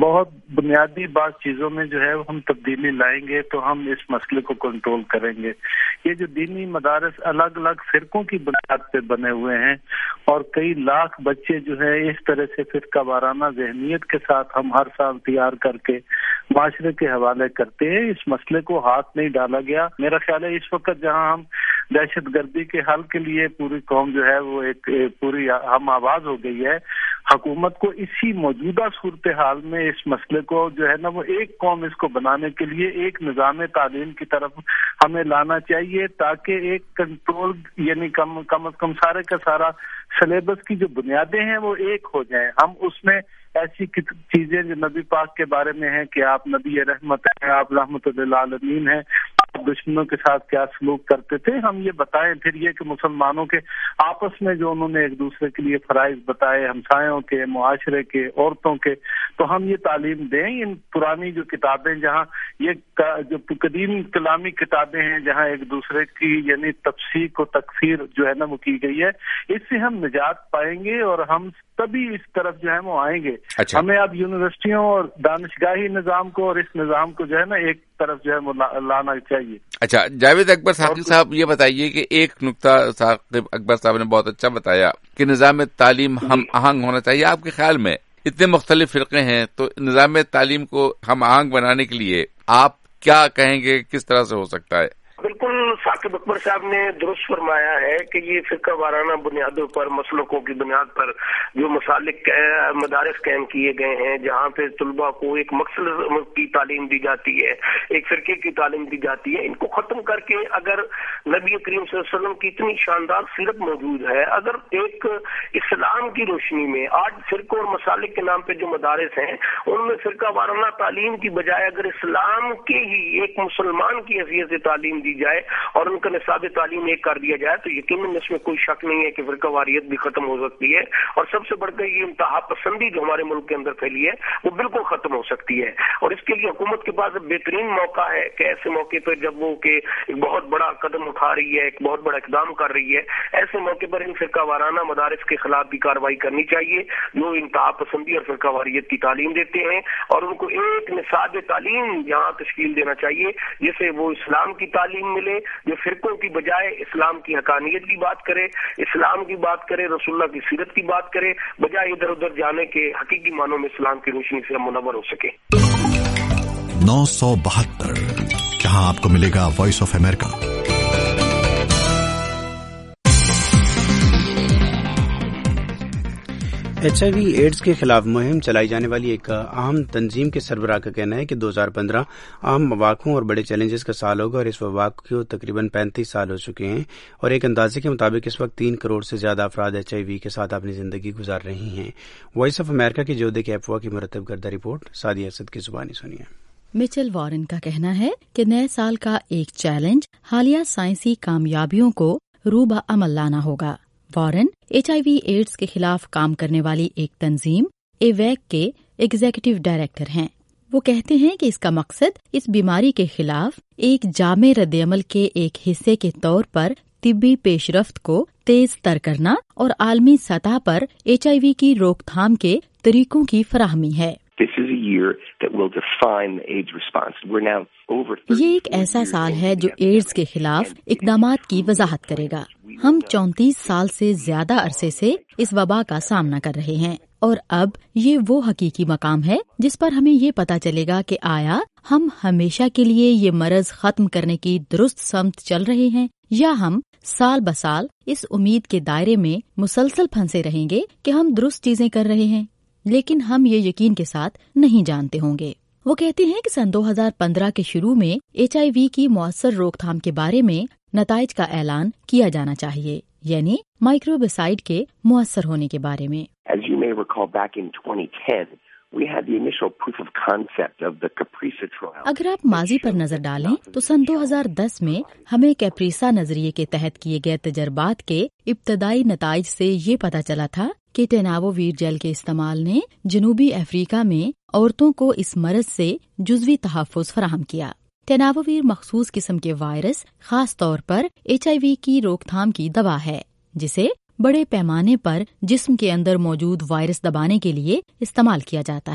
بہت بنیادی بعض چیزوں میں جو ہے ہم تبدیلی لائیں گے تو ہم اس مسئلے کو کنٹرول کریں گے۔ یہ جو دینی مدارس الگ الگ فرقوں کی بنیاد پہ بنے ہوئے ہیں اور کئی لاکھ بچے جو ہے اس طرح سے فرقہ وارانہ ذہنیت کے ساتھ ہم ہر سال تیار کر کے معاشرے کے حوالے کرتے ہیں، اس مسئلے کو ہاتھ نہیں ڈالا گیا۔ میرا خیال ہے اس وقت جہاں ہم دہشت گردی کے حل کے لیے پوری قوم جو ہے وہ ایک پوری ہم آواز ہو گئی ہے، حکومت کو اسی موجودہ صورتحال میں اس مسئلے کو جو ہے نا وہ ایک قوم اس کو بنانے کے لیے ایک نظام تعلیم کی طرف ہمیں لانا چاہیے، تاکہ ایک کنٹرول یعنی کم کم از کم سارے کا سارا سلیبس کی جو بنیادیں ہیں وہ ایک ہو جائیں۔ ہم اس میں ایسی چیزیں جو نبی پاک کے بارے میں ہیں کہ آپ نبی رحمت ہیں، آپ رحمت للعالمین ہیں، آپ دشمنوں کے ساتھ کیا سلوک کرتے تھے، ہم یہ بتائیں۔ پھر یہ کہ مسلمانوں کے آپس میں جو انہوں نے ایک دوسرے کے لیے فرائض بتائے، ہمسایوں کے، معاشرے کے، عورتوں کے، تو ہم یہ تعلیم دیں۔ ان پرانی جو کتابیں جہاں یہ جو قدیم کلامی کتابیں ہیں جہاں ایک دوسرے کی یعنی تفسیق و تکفیر جو ہے نا وہ کی گئی ہے، اس سے ہم نجات پائیں گے اور ہم تبھی اس طرف جو ہے وہ آئیں گے۔ اچھا۔ ہمیں اب یونیورسٹیوں اور دانشگاہی نظام کو اور اس نظام کو جو ہے نا ایک طرف جو ہے وہ لانا چاہیے۔ اچھا جاوید اکبر ثاقب صاحب، یہ بتائیے کہ ایک نقطہ ثاقب اکبر صاحب نے بہت اچھا بتایا کہ نظام تعلیم ہم آہنگ ہونا چاہیے۔ آپ کے خیال میں اتنے مختلف فرقے ہیں تو نظام تعلیم کو ہم آہنگ بنانے کے لیے آپ کیا کہیں گے، کس طرح سے ہو سکتا ہے؟ بالکل ثاقب اکبر صاحب نے درست فرمایا ہے کہ یہ فرقہ وارانہ بنیادوں پر، مسلکوں کی بنیاد پر جو مسالک مدارس قائم کیے گئے ہیں، جہاں پہ طلباء کو ایک مقصد کی تعلیم دی جاتی ہے، ایک فرقے کی تعلیم دی جاتی ہے، ان کو ختم کر کے اگر نبی کریم صلی اللہ علیہ وسلم کی اتنی شاندار سیرت موجود ہے، اگر ایک اسلام کی روشنی میں آج فرقوں اور مسالک کے نام پہ جو مدارس ہیں ان میں فرقہ وارانہ تعلیم کی بجائے اگر اسلام کی ہی ایک مسلمان کی حیثیت سے تعلیم دی جائے اور ان کا نصاب تعلیم ایک کر دیا جائے تو یقیناً اس میں کوئی شک نہیں ہے کہ فرقہ واریت بھی ختم ہو سکتی ہے، اور سب سے بڑھ کر یہ انتہا پسندی جو ہمارے ملک کے اندر پھیلی ہے وہ بالکل ختم ہو سکتی ہے۔ اور اس کے لیے حکومت کے پاس بہترین موقع ہے کہ ایسے موقع پر جب وہ کہ ایک بہت بڑا قدم اٹھا رہی ہے، ایک بہت بڑا اقدام کر رہی ہے، ایسے موقع پر ان فرقہ وارانہ مدارس کے خلاف بھی کارروائی کرنی چاہیے جو انتہا پسندی اور فرقہ واریت کی تعلیم دیتے ہیں، اور ان کو ایک نصاب تعلیم یہاں تشکیل دینا چاہیے جسے وہ اسلام کی تعلیم ملے، جو فرقوں کی بجائے اسلام کی حقانیت کی بات کرے، اسلام کی بات کرے، رسول اللہ کی سیرت کی بات کرے، بجائے ادھر ادھر جانے کے حقیقی معنوں میں اسلام کی روشنی سے ہم منور ہو سکے۔ نو سو بہتر جہاں آپ کو ملے گا voice of America. H I V AIDS کے خلاف مہم چلائی جانے والی ایک اہم تنظیم کے سربراہ کا کہنا ہے کہ دو ہزار پندرہ اہم مواقعوں اور بڑے چیلنجز کا سال ہوگا اور اس وبا کو تقریباً پینتیس سال ہو چکے ہیں، اور ایک اندازے کے مطابق اس وقت تین کروڑ سے زیادہ افراد ایچ آئی وی کے ساتھ اپنی زندگی گزار رہی ہیں۔ وائس آف امریکہ کی جودے کے افواہ کی مرتب کردہ رپورٹ سعدیہ اسد کی زبانی سنیے۔ مچل وارن کا کہنا ہے کہ نئے سال کا ایک چیلنج حالیہ سائنسی کامیابیوں کو روبہ عمل لانا ہوگا۔ Warren H I V AIDS کے خلاف کام کرنے والی ایک تنظیم ایویک کے ایگزیکٹو ڈائریکٹر ہیں۔ وہ کہتے ہیں کہ اس کا مقصد اس بیماری کے خلاف ایک جامع رد عمل کے ایک حصے کے طور پر طبی پیش رفت کو تیز تر کرنا اور عالمی سطح پر ایچ آئی وی کی روک تھام کے طریقوں کی فراہمی ہے۔ یہ ایک ایسا سال ہے جو ایڈز کے خلاف اقدامات کی وضاحت کرے گا۔ ہم چونتیس سال سے زیادہ عرصے سے اس وبا کا سامنا کر رہے ہیں، اور اب یہ وہ حقیقی مقام ہے جس پر ہمیں یہ پتہ چلے گا کہ آیا ہم ہمیشہ کے لیے یہ مرض ختم کرنے کی درست سمت چل رہے ہیں، یا ہم سال بسال اس امید کے دائرے میں مسلسل پھنسے رہیں گے کہ ہم درست چیزیں کر رہے ہیں، لیکن ہم یہ یقین کے ساتھ نہیں جانتے ہوں گے۔ وہ کہتے ہیں کہ سن دو ہزار پندرہ کے شروع میں ایچ آئی وی کی مؤثر روک تھام کے بارے میں نتائج کا اعلان کیا جانا چاہیے، یعنی مائکروبیسائڈ کے مؤثر ہونے کے بارے میں۔ اگر آپ ماضی پر نظر ڈالیں تو سن دو ہزار دس میں ہمیں کیپریسا نظریے کے تحت کیے گئے تجربات کے ابتدائی نتائج سے یہ پتہ چلا تھا کہ ٹیناوویر جیل کے استعمال نے جنوبی افریقہ میں عورتوں کو اس مرض سے جزوی تحفظ فراہم کیا۔ ٹیناوویر مخصوص قسم کے وائرس خاص طور پر ایچ آئی وی کی روک تھام کی دوا ہے، جسے بڑے پیمانے پر جسم کے اندر موجود وائرس دبانے کے لیے استعمال کیا جاتا ہے۔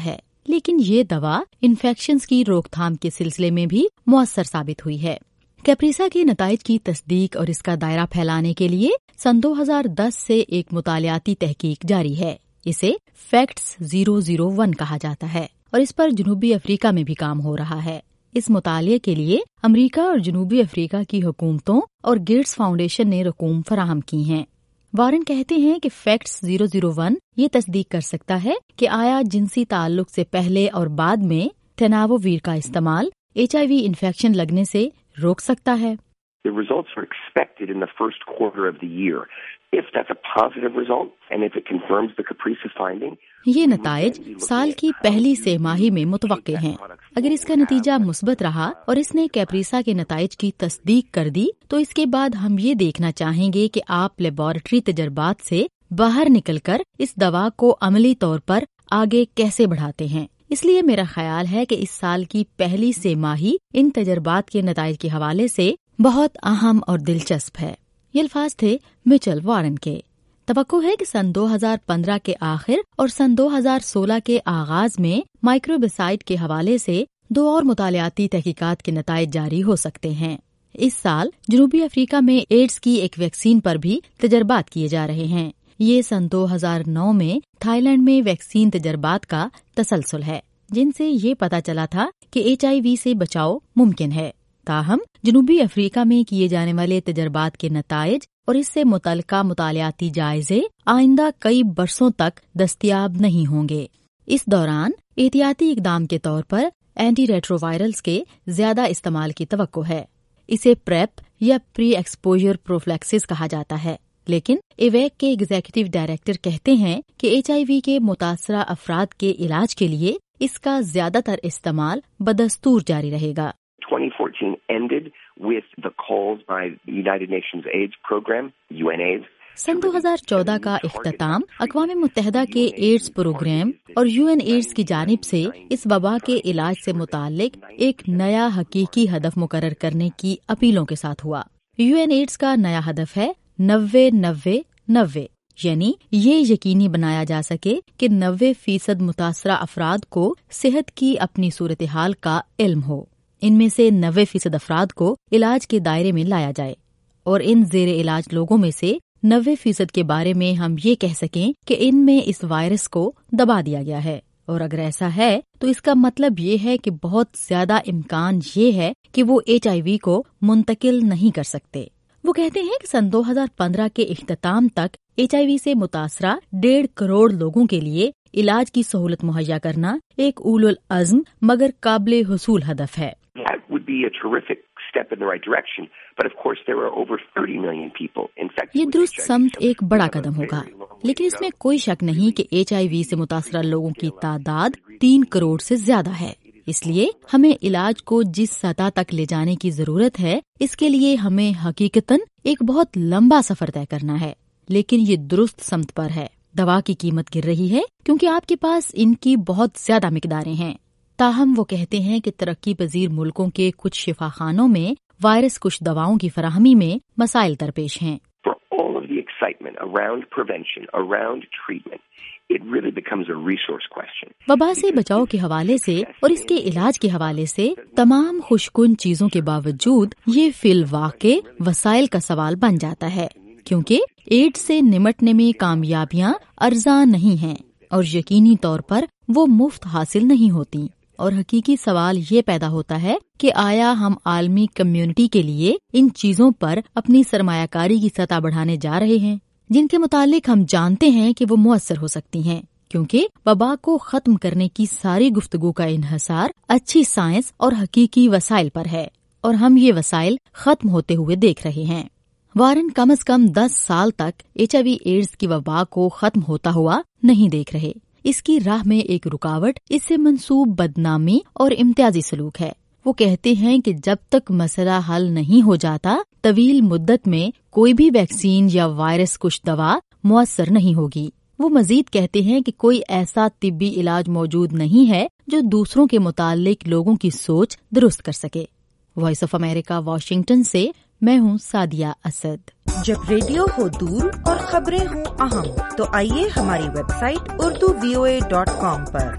लेकिन ये दवा इन्फेक्शंस की रोकथाम के सिलसिले में भी मुअस्सर साबित हुई है। कैप्रिसा के नताइज की तस्दीक और इसका दायरा फैलाने के लिए सन दो हज़ार दस से एक मुतालियाती तहकीक जारी है। इसे फैक्ट्स ज़ीरो ज़ीरो वन कहा जाता है और इस पर जनूबी अफ्रीका में भी काम हो रहा है। इस मुतालिए के लिए अमरीका और जनूबी अफ्रीका की हुकूमतों और गेट्स फाउंडेशन ने रकूम फराहम की हैं। वारन कहते हैं कि फैक्ट्स ज़ीरो ज़ीरो वन ये तस्दीक कर सकता है कि आया जिनसी ताल्लुक से पहले और बाद में टेनावोवीर का इस्तेमाल एचआईवी इन्फेक्शन लगने से रोक सकता है। The results are expected in the first quarter of the year. If that's a positive result and if it confirms the Caprisa finding, ये नताइज साल की पहली सेमाही में मुतवक्के हैं। अगर इसका नतीजा मुस्बत रहा और इसने कैप्रिसा के नताइज की तस्दीक कर दी तो इसके बाद हम ये देखना चाहेंगे कि आप लेबोरेटरी तजर्बात से बाहर निकलकर इस दवा को अमली तौर पर आगे कैसे बढ़ाते हैं। इसलिए मेरा ख्याल है कि इस साल की पहली सेमाही इन तजर्बात के नताइज के हवाले से बहुत अहम और दिलचस्प है। ये अल्फाज थे मिचेल वारन के। तवक्को है कि सन दो हज़ार पंद्रह के आखिर और सन दो हज़ार सोलह के आगाज में माइक्रोबिसाइड के हवाले से दो और मुतालियाती तहकीकात के नताइज जारी हो सकते हैं। इस साल जनूबी अफ्रीका में एड्स की एक वैक्सीन पर भी तजर्बात किए जा रहे हैं। ये सन दो हज़ार नौ में थाईलैंड में वैक्सीन तजर्बात का तसलसल है, जिनसे ये पता चला था कि एचआईवी से बचाव मुमकिन है। ताहम जनूबी अफ्रीका में किए जाने वाले तजर्बात के नताइज और इससे मुतल्लिका मुतालियाती जायजे आइंदा कई बरसों तक दस्तयाब नहीं होंगे। इस दौरान एहतियाती इकदाम के तौर पर एंटी रेट्रोवायरल्स के ज्यादा इस्तेमाल की तवक्को है। इसे प्रेप या प्री एक्सपोजर प्रोफिलैक्सिस कहा जाता है, लेकिन इवेक के एग्जीक्यूटिव डायरेक्टर कहते हैं कि एचआईवी के मुतासरा अफराद के इलाज के लिए इसका ज्यादातर इस्तेमाल बदस्तूर जारी रहेगा। twenty fourteen ended with the calls by the United Nations AIDS program, U N AIDS. सन दो हज़ार चौदह का इख्तिताम अक़वाम मुत्तहिदा के एड्स प्रोग्राम और यूएन एड्स की जानिब से इस वबा के इलाज से मुताल्लिक एक नया हकीकी हदफ मुकर्रर करने की अपीलों के साथ हुआ। यूएन एड्स का नया हदफ है नब्बे नब्बे नब्बे, यानी ये यकीनी बनाया जा सके कि नब्बे फीसद मुतासरा अफराद को सेहत की अपनी सूरत हाल का इल्म हो। इनमें से नब्बे फीसद अफराद को इलाज के दायरे में लाया जाए और इन जेर इलाज लोगों में से नब्बे फीसद के बारे में हम ये कह सकें कि इनमें इस वायरस को दबा दिया गया है। और अगर ऐसा है तो इसका मतलब ये है कि बहुत ज्यादा इम्कान ये है कि वो एचआईवी को मुंतकिल नहीं कर सकते। वो कहते हैं कि सन दो हज़ार पंद्रह के इख्तिताम तक एचआईवी से मुतासरा डेढ़ करोड़ लोगों के लिए इलाज की सहूलत मुहैया करना एक उलुल अज़्म मगर काबिल हुसूल हदफ है। That would be a terrific step in the right direction, but of course there are over thirty million people infected. ये दुरुस्त समत एक बड़ा कदम होगा, लेकिन इसमें कोई शक नहीं कि एचआईवी से मुतासरा लोगों की तादाद तीन करोड़ से ज्यादा है। इसलिए हमें इलाज को जिस सतह तक ले जाने की जरूरत है, इसके लिए हमें हकीकतन एक बहुत लंबा सफर तय करना है, लेकिन ये दुरुस्त समत पर है। दवा की कीमत गिर रही है क्योंकि आपके पास इनकी बहुत ज्यादा मिकदारें हैं। ताहम वो कहते हैं कि तरक्की पजीर मुल्कों के कुछ शिफाखानों में वायरस कुछ दवाओं की फराहमी में मसाइल दरपेश हैं। For all of the excitement around prevention, around treatment, it really becomes a resource question. वबा से बचाव के हवाले से और इसके इलाज के हवाले से तमाम खुशकुन चीजों के बावजूद ये फिल वाक़े वसाइल का सवाल बन जाता है, क्योंकि एड्स से निमटने में कामयाबियां अर्जा नहीं हैं और यकीनी तौर पर वो मुफ्त हासिल नहीं होती। और हकीकी सवाल ये पैदा होता है कि आया हम आलमी कम्युनिटी के लिए इन चीजों पर अपनी सरमायाकारी की सतह बढ़ाने जा रहे हैं, जिनके मुतालिक हम जानते हैं कि वो मुअस्सर हो सकती हैं, क्योंकि वबा को खत्म करने की सारी गुफ्तगू का इन्हसार अच्छी साइंस और हकीकी वसाइल पर है और हम ये वसाइल खत्म होते हुए देख रहे हैं। वारन कम अज कम दस साल तक एचआईवी एड्स की वबा को खत्म होता हुआ नहीं देख रहे। इसकी राह में एक रुकावट इससे मंसूब बदनामी और इम्तियाजी सलूक है। वो कहते हैं कि जब तक मसला हल नहीं हो जाता, तवील मुद्दत में कोई भी वैक्सीन या वायरस कुछ दवा मुअस्सर नहीं होगी। वो मजीद कहते हैं कि कोई ऐसा तिब्बी इलाज मौजूद नहीं है जो दूसरों के मुतालिक लोगों की सोच दुरुस्त कर सके। वॉइस ऑफ अमेरिका वाशिंगटन से मैं हूँ सादिया असद। जब रेडियो हो दूर और खबरें हो अहम, तो आइए हमारी website Urdu V O A dot com पर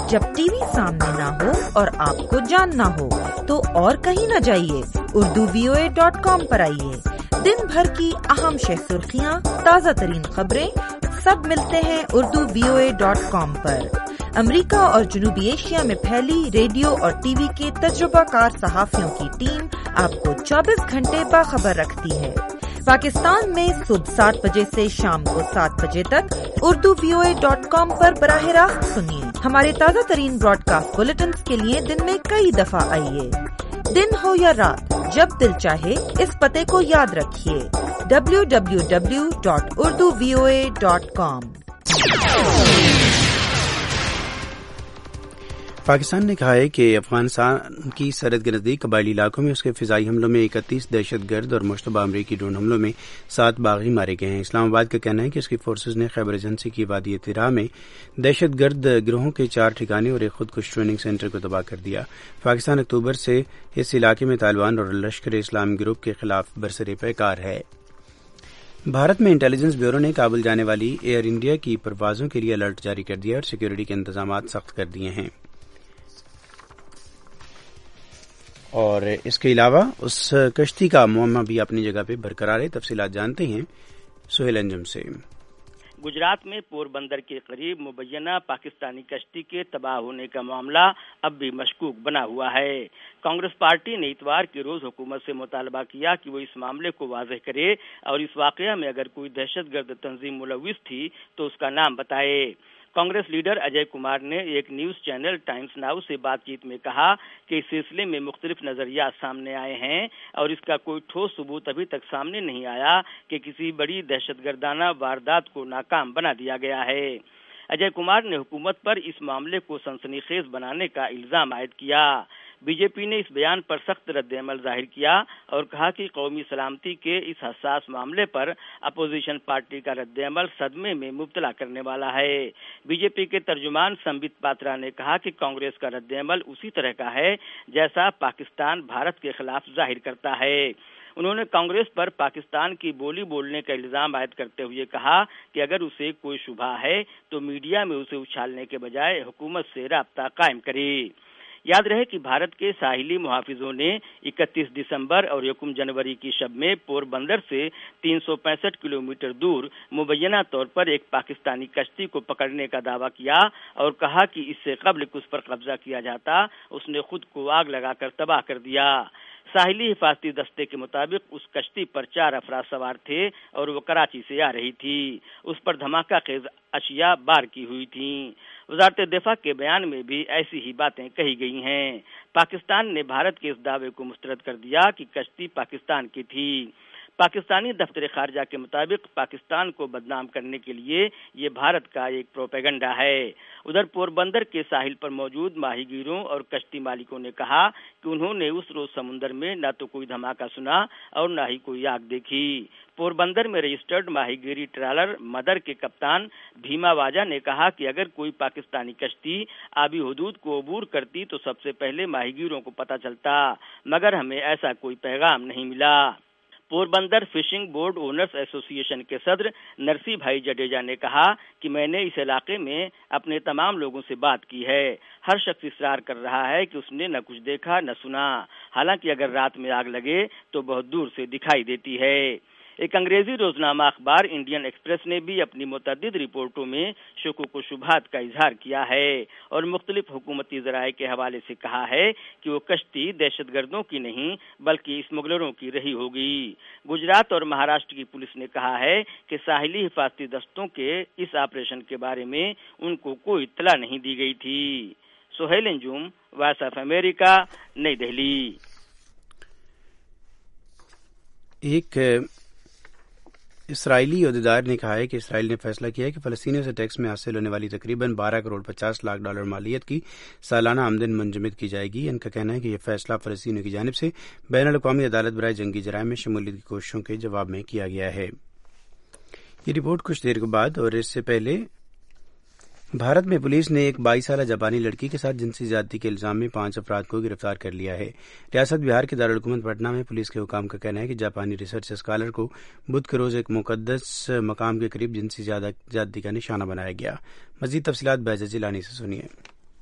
जब टीवी सामने ना हो और आपको जानना हो तो और कहीं न जाइए, Urdu V O A dot com पर आइए। दिन भर की अहम शह सुर्खियाँ, ताज़ा तरीन खबरें सब मिलते हैं Urdu V O A dot com पर। अमेरिका और जनूबी एशिया में फैली रेडियो और टीवी के तजुर्बाकार सहाफियों की टीम आपको चौबीस घंटे बाखबर रखती है। पाकिस्तान में सुबह सात बजे से शाम को सात बजे तक Urdu V O A dot com पर बराह रास्त सुनिए। हमारे ताज़ा तरीन ब्रॉडकास्ट बुलेटिन के लिए दिन में कई दफा आइए। दिन हो या रात, जब दिल चाहे इस पते को याद रखिए, W W W dot Urdu V O A dot com. Pakistan ने कहा है कि अफगानिस्तान की सरहद के नजदीक कबायली इलाकों में उसके फिजाई हमलों में इकतीस दहशतगर्द और मुश्तबा अमरीकी ड्रोन हमलों में सात बागी मारे गए हैं। इस्लामाबाद का कहना है कि उसकी फोर्सेज ने खैबर एजेंसी की वादी तिरा में दहशतगर्द गिरोहों के चार ठिकाने और एक खुदकुश ट्रेनिंग सेंटर को तबाह कर दिया। पाकिस्तान अक्टूबर से इस इलाके में तालिबान और लश्कर इस्लाम ग्रुप के खिलाफ बरसरे पैकार है। भारत में इंटेलिजेंस ब्यूरो ने काबुल जाने वाली एयर इंडिया की परवाजों के लिए अलर्ट जारी कर दिया और सिक्योरिटी के इंतजाम सख्त कर दिए हैं। और इसके अलावा उस कश्ती का मुअम्मा भी अपनी जगह पे बरकरार है। तफसीलात जानते हैं सुहेल अंजुम से। गुजरात में पोरबंदर के करीब मुबैना पाकिस्तानी कश्ती के तबाह होने का मामला अब भी मशकूक बना हुआ है। कांग्रेस पार्टी ने इतवार के रोज हुकूमत से मुतालबा किया कि वो इस मामले को वाज़ेह करे और इस वाकया में अगर कोई दहशतगर्द तंजीम मुलविस थी तो उसका नाम बताए। कांग्रेस लीडर अजय कुमार ने एक न्यूज चैनल टाइम्स नाउ से बातचीत में कहा कि इस सिलसिले में मुख्तलिफ नजरियात सामने आए हैं और इसका कोई ठोस सबूत अभी तक सामने नहीं आया कि किसी बड़ी दहशतगर्दाना वारदात को नाकाम बना दिया गया है। अजय कुमार ने हुकूमत पर इस मामले को सनसनीखेज बनाने का इल्जाम आयद किया। बीजेपी ने इस बयान पर सख्त रद्द-ए-अमल जाहिर किया और कहा कि कौमी सलामती के इस हसास मामले पर अपोजिशन पार्टी का रद्द-ए-अमल सदमे में मुब्तला करने वाला है। बीजेपी के तर्जुमान संबित पात्रा ने कहा कि कांग्रेस का रद्द-ए-अमल उसी तरह का है जैसा पाकिस्तान भारत के खिलाफ जाहिर करता है। उन्होंने कांग्रेस पर पाकिस्तान की बोली बोलने का इल्जाम आयद करते हुए कहा कि अगर उसे कोई शुबा है तो मीडिया में उसे उछालने के बजाय हुकूमत से राब्ता कायम करे। याद रहे कि भारत के साहिली मुहाफिजों ने इकतीस दिसंबर और यकम जनवरी की शब में पोरबंदर से तीन सौ पैंसठ किलोमीटर दूर मुबैना तौर पर एक पाकिस्तानी कश्ती को पकड़ने का दावा किया और कहा कि इससे कबल कि उस पर कब्जा किया जाता उसने खुद को आग लगाकर तबाह कर दिया। साहिली हिफाजती दस्ते के मुताबिक उस कश्ती पर चार अफराद सवार थे और वो कराची से आ रही थी। उस पर धमाका खेज अशिया बार की हुई थी। वजारत दिफा के बयान में भी ऐसी ही बातें कही गई हैं। पाकिस्तान ने भारत के इस दावे को मुस्तरद कर दिया कि कश्ती पाकिस्तान की थी। पाकिस्तानी दफ्तर खारजा के मुताबिक पाकिस्तान को बदनाम करने के लिए ये भारत का एक प्रोपेगेंडा है। उधर पोरबंदर के साहिल पर मौजूद माहीगीरों और कश्ती मालिकों ने कहा कि उन्होंने उस रोज समुद्र में न तो कोई धमाका सुना और न ही कोई आग देखी। पोरबंदर में रजिस्टर्ड माहीगीरी ट्रालर मदर के कप्तान भीमा वाजा ने कहा कि अगर कोई पाकिस्तानी कश्ती आबी हदूद को अबूर करती तो सबसे पहले माहीगीरों को पता चलता, मगर हमें ऐसा कोई पैगाम नहीं मिला। Porbandar fishing board owners association के सदर नरसी भाई जडेजा ने कहा कि मैंने इस इलाके में अपने तमाम लोगों से बात की है। हर शख्स इसरार कर रहा है कि उसने न कुछ देखा न सुना, हालांकि अगर रात में आग लगे तो बहुत दूर से दिखाई देती है। एक अंग्रेजी रोजनामा अखबार इंडियन एक्सप्रेस ने भी अपनी मुतअद्दिद रिपोर्टों में शुकूक व शुबहात का इजहार किया है और मुख्तलिफ हुकूमती ज़राए के हवाले से कहा है कि वो कश्ती दहशतगर्दों की नहीं बल्कि स्मगलरों की रही होगी। गुजरात और महाराष्ट्र की पुलिस ने कहा है कि साहिली हिफाजती दस्तों के इस ऑपरेशन के बारे में उनको कोई इत्तला नहीं दी गई थी। Suhail Anjum, voice of America, Nai Delhi. एक इसराइली अहदेदार ने कहा है कि इसराइल ने फैसला किया है कि फलस्तीनियों से टैक्स में हासिल होने वाली तकरीबन बारह करोड़ पचास लाख डॉलर मालियत की सालाना आमदन मुंजमद की जाएगी। इनका कहना है कि यह फैसला फलस्तीनियों की जानिब से बैन अल-अक़वामी अदालत बराए जंगी जराइम में शमूलियत की कोशिशों के जवाब में किया गया है। ये रिपोर्ट कुछ देर के बाद और इससे पहले भारत में पुलिस ने एक बाईस साल जापानी लड़की के साथ जिनसी ज्यादती के इल्जाम में पांच अफराद को गिरफ्तार कर लिया है। रियासत बिहार के दारुल हुकूमत पटना में पुलिस के हुकाम का कहना है कि जापानी रिसर्च स्कॉलर को बुध के रोज एक मुकद्दस मकाम के करीब जिनसी ज्यादती का निशाना बनाया गया। मजीद तफसीलात बैजा जिलानी से सुनिए।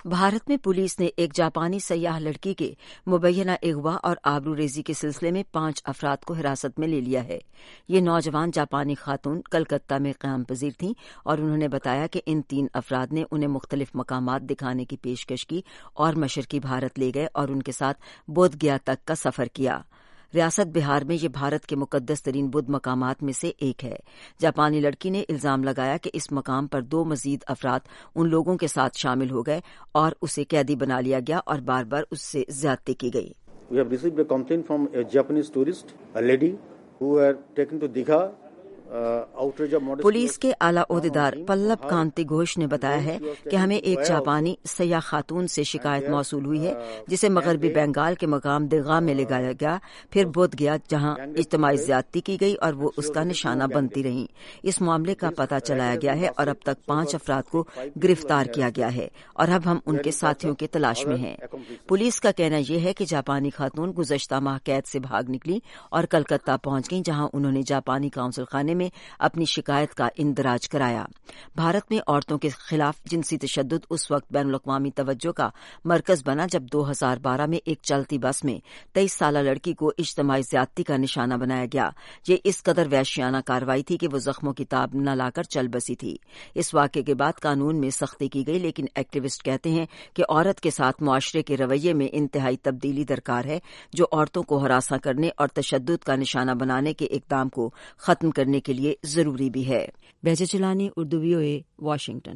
भारत में पुलिस ने एक जापानी सयाह लड़की के मुबैना अगवा और आबरूरेजी के सिलसिले में पांच अफराद को हिरासत में ले लिया है। ये नौजवान जापानी खातून कलकत्ता में क़याम पजीर थीं और उन्होंने बताया कि इन तीन अफराद ने उन्हें मुख्तलिफ मकामात दिखाने की पेशकश की और मशरकी भारत ले गए और उनके साथ बोध गया तक का सफर किया। रियासत बिहार में ये भारत के मुकद्दस तरीन बुद्ध मकामात में से एक है। जापानी लड़की ने इल्जाम लगाया कि इस मकाम पर दो मजीद अफराद उन लोगों के साथ शामिल हो गए और उसे कैदी बना लिया गया और बार बार उससे ज्यादती की गई। We have received a complaint from a Japanese tourist, a lady who were taken to Digha. पुलिस के आला ओहदेदार पल्लव कांति घोष ने बताया है कि हमें एक जापानी सयाह खातून से शिकायत मौसूल हुई है जिसे मगरबी बंगाल के मकाम दिगा में ले जाया गया, फिर बोध गया जहां इज्तिमाई ज्यादती की गई और वो उसका निशाना बनती रहीं। इस मामले का पता चलाया गया है और अब तक पांच अफराद को गिरफ्तार किया गया है और अब हम उनके साथियों की तलाश में हैं। पुलिस का कहना यह है कि जापानी खातून गुज़श्ता माह कैद से भाग निकली और कलकत्ता पहुंच गईं, जहां उन्होंने जापानी काउंसिल खाने में अपनी शिकायत का इंदराज कराया। भारत में औरतों के खिलाफ जिनसी तशद्दुद उस वक्त बैनुल अक़वामी तवज्जो का मरकज बना जब दो हजार बारह में एक चलती बस में तेईस साल लड़की को इज्तिमाई ज्यादती का निशाना बनाया गया। ये इस कदर वहशियाना कार्रवाई थी कि वो जख्मों की ताब न लाकर चल बसी थी। इस वाक़े के बाद कानून में सख्ती की गई, लेकिन एक्टिविस्ट कहते हैं कि औरत के साथ मुआशरे के रवैये में इंतहाई तब्दीली दरकार है, जो औरतों को हरासा करने और तशद्दुद का निशाना बनाने के इक़दाम को खत्म करने के लिए जरूरी भी है। बेजा चिलानी, उर्दू वीओए, वाशिंगटन।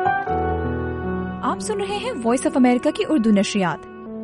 आप सुन रहे हैं वॉइस ऑफ अमेरिका की उर्दू नशरियात।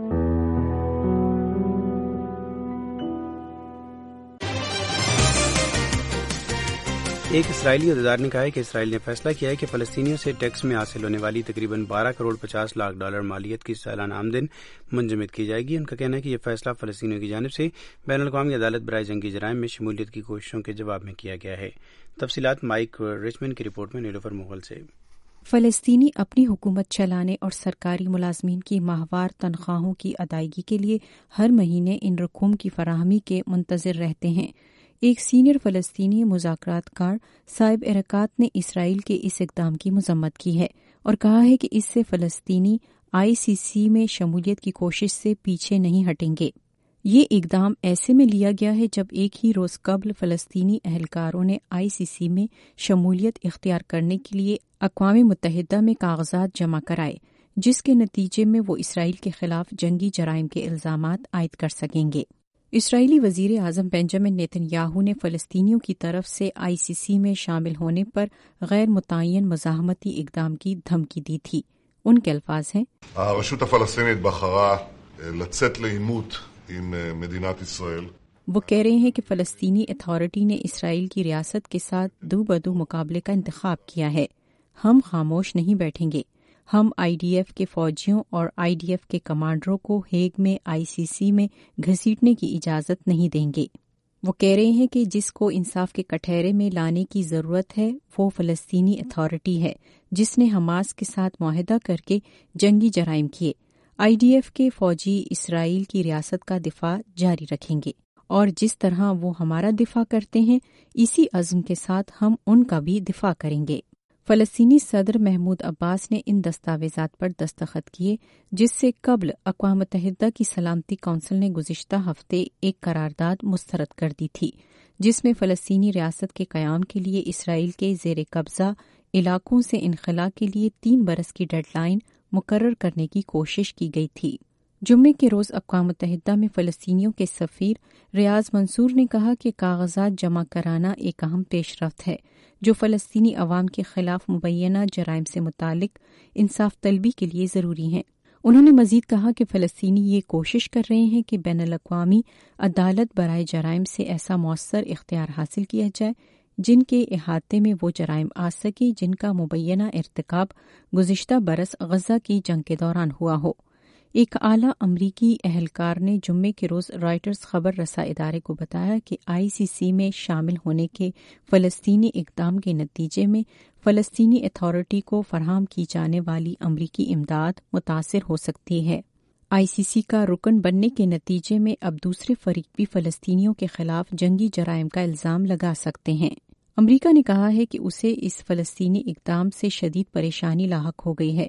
एक इसराइली अहदेदार ने कहा है कि इसराइल ने फैसला किया है कि फलस्तीनियों से टैक्स में हासिल होने वाली तकरीबन बारह करोड़ पचास लाख डॉलर मालियत की सालाना आमदन मुंजमद की जाएगी। उनका कहना है कि यह फैसला फलस्तीनियों की जानिब से बैनुल अक़वामी अदालत बराए जंगी जराइम में शमूलियत की कोशिशों के जवाब में किया गया है। तफसीलात माइक रिचमैन की रिपोर्ट में नीलोफर मुगल से। फलस्तीनी अपनी हुकूमत चलाने और सरकारी मुलाजमीन की माहवार तनख्वाहों की अदायगी के लिए हर महीने इन रकूम की फराहमी के मुंतज़िर रहते हैं। एक सीनियर फलस्तीनी मुज़ाकरातकार साहिब एरकात ने इसराइल के इस इक़दाम की मज़म्मत की है और कहा है कि इससे फलस्तीनी आई सी सी में शमूलियत की कोशिश से पीछे नहीं हटेंगे। ये इक़दाम ऐसे में लिया गया है जब एक ही रोज़ कबल फलस्तीनी अहलकारों ने आई सी सी में शमूलियत इख्तियार करने के लिए अक़वाम मुत्तहिदा में कागजात जमा कराए, जिसके नतीजे में वो इसराइल के खिलाफ जंगी जराइम के इल्ज़ामात आयद कर सकेंगे। इसराइली वज़ीर आज़म बेंजामिन नेतन्याहू ने फ़लस्तीनियों की तरफ से आई सी सी में शामिल होने पर गैर मुतय्यन मज़ाहमती इक़दाम की धमकी दी थी। उनके अल्फाज हैं, הרשות הפלסטינית בחרה לצאת לעימות עם מדינת ישראל। वो कह रहे हैं कि फ़लस्तीनी अथॉरिटी ने इसराइल की रियासत के साथ दो बदो मुकाबले का इंतखाब किया है। हम खामोश नहीं बैठेंगे। हम आई डी एफ के फौजियों और आई डी एफ के कमांडरों को हेग में आई सी सी में घसीटने की इजाज़त नहीं देंगे। वो कह रहे हैं कि जिसको इंसाफ के कटहरे में लाने की ज़रूरत है वो फ़लस्तीनी अथॉरिटी है, जिसने हमास के साथ मुआहदा करके जंगी जराइम किए। आई डी एफ के फौजी इसराइल की रियासत का दिफा जारी रखेंगे और जिस तरह वो हमारा दिफा करते हैं, इसी अज़्म के साथ हम उनका भी दिफा करेंगे। फ़लस्तीनी सदर महमूद अब्बास ने इन दस्तावेजात पर दस्तखत किए, जिससे कबल अक़वाम मुत्तहिदा की सलामती कौंसिल ने गुज़िश्ता हफ्ते एक करारदाद मुस्तरद कर दी थी, जिसमें फ़लस्तीनी रियासत के क़याम के लिए इसराइल के ज़ेर कब्ज़ा इलाकों से इनखला के लिए तीन बरस की डेडलाइन मुकर्रर करने की कोशिश की गई थी। जुम्मे के रोज़ अक़वाम मुत्तहिदा में फ़लस्तीनियों के सफ़ीर रियाज मंसूर ने कहा कि कागजात जमा कराना एक अहम पेशरफ्त है, जो फ़लस्तीनी अवाम के खिलाफ मुबैना जराइम से मुतालिक इंसाफ तलबी के लिए ज़रूरी हैं। उन्होंने मज़ीद कहा कि फ़लस्तीनी ये कोशिश कर रहे हैं कि बैनुल अक़वामी अदालत बराए जराइम से ऐसा मौसर इख्तियार हासिल किया जाए जिनके इहाते में वो जराइम आ सके जिनका मुबैना इर्तिकाब गुज़िश्ता बरस गज़ा की जंग के दौरान हुआ हो। एक आला अमरीकी अहलकार ने जुम्मे के रोज़ रॉयटर्स खबर रसा इदारे को बताया कि आई सी सी में शामिल होने के फ़लस्तीनी इक़दाम के नतीजे में फ़लस्तीनी अथॉरिटी को फराहम की जाने वाली अमरीकी इमदाद मुतासिर हो सकती है। आई सी सी का रुकन बनने के नतीजे में अब दूसरे फरीक भी फ़लस्तीनियों के खिलाफ जंगी जराइम का इल्ज़ाम लगा सकते हैं। अमरीका ने कहा है कि उसे इस फ़लस्तीनी इक़दाम से शदीद परेशानी लाहक हो गई है।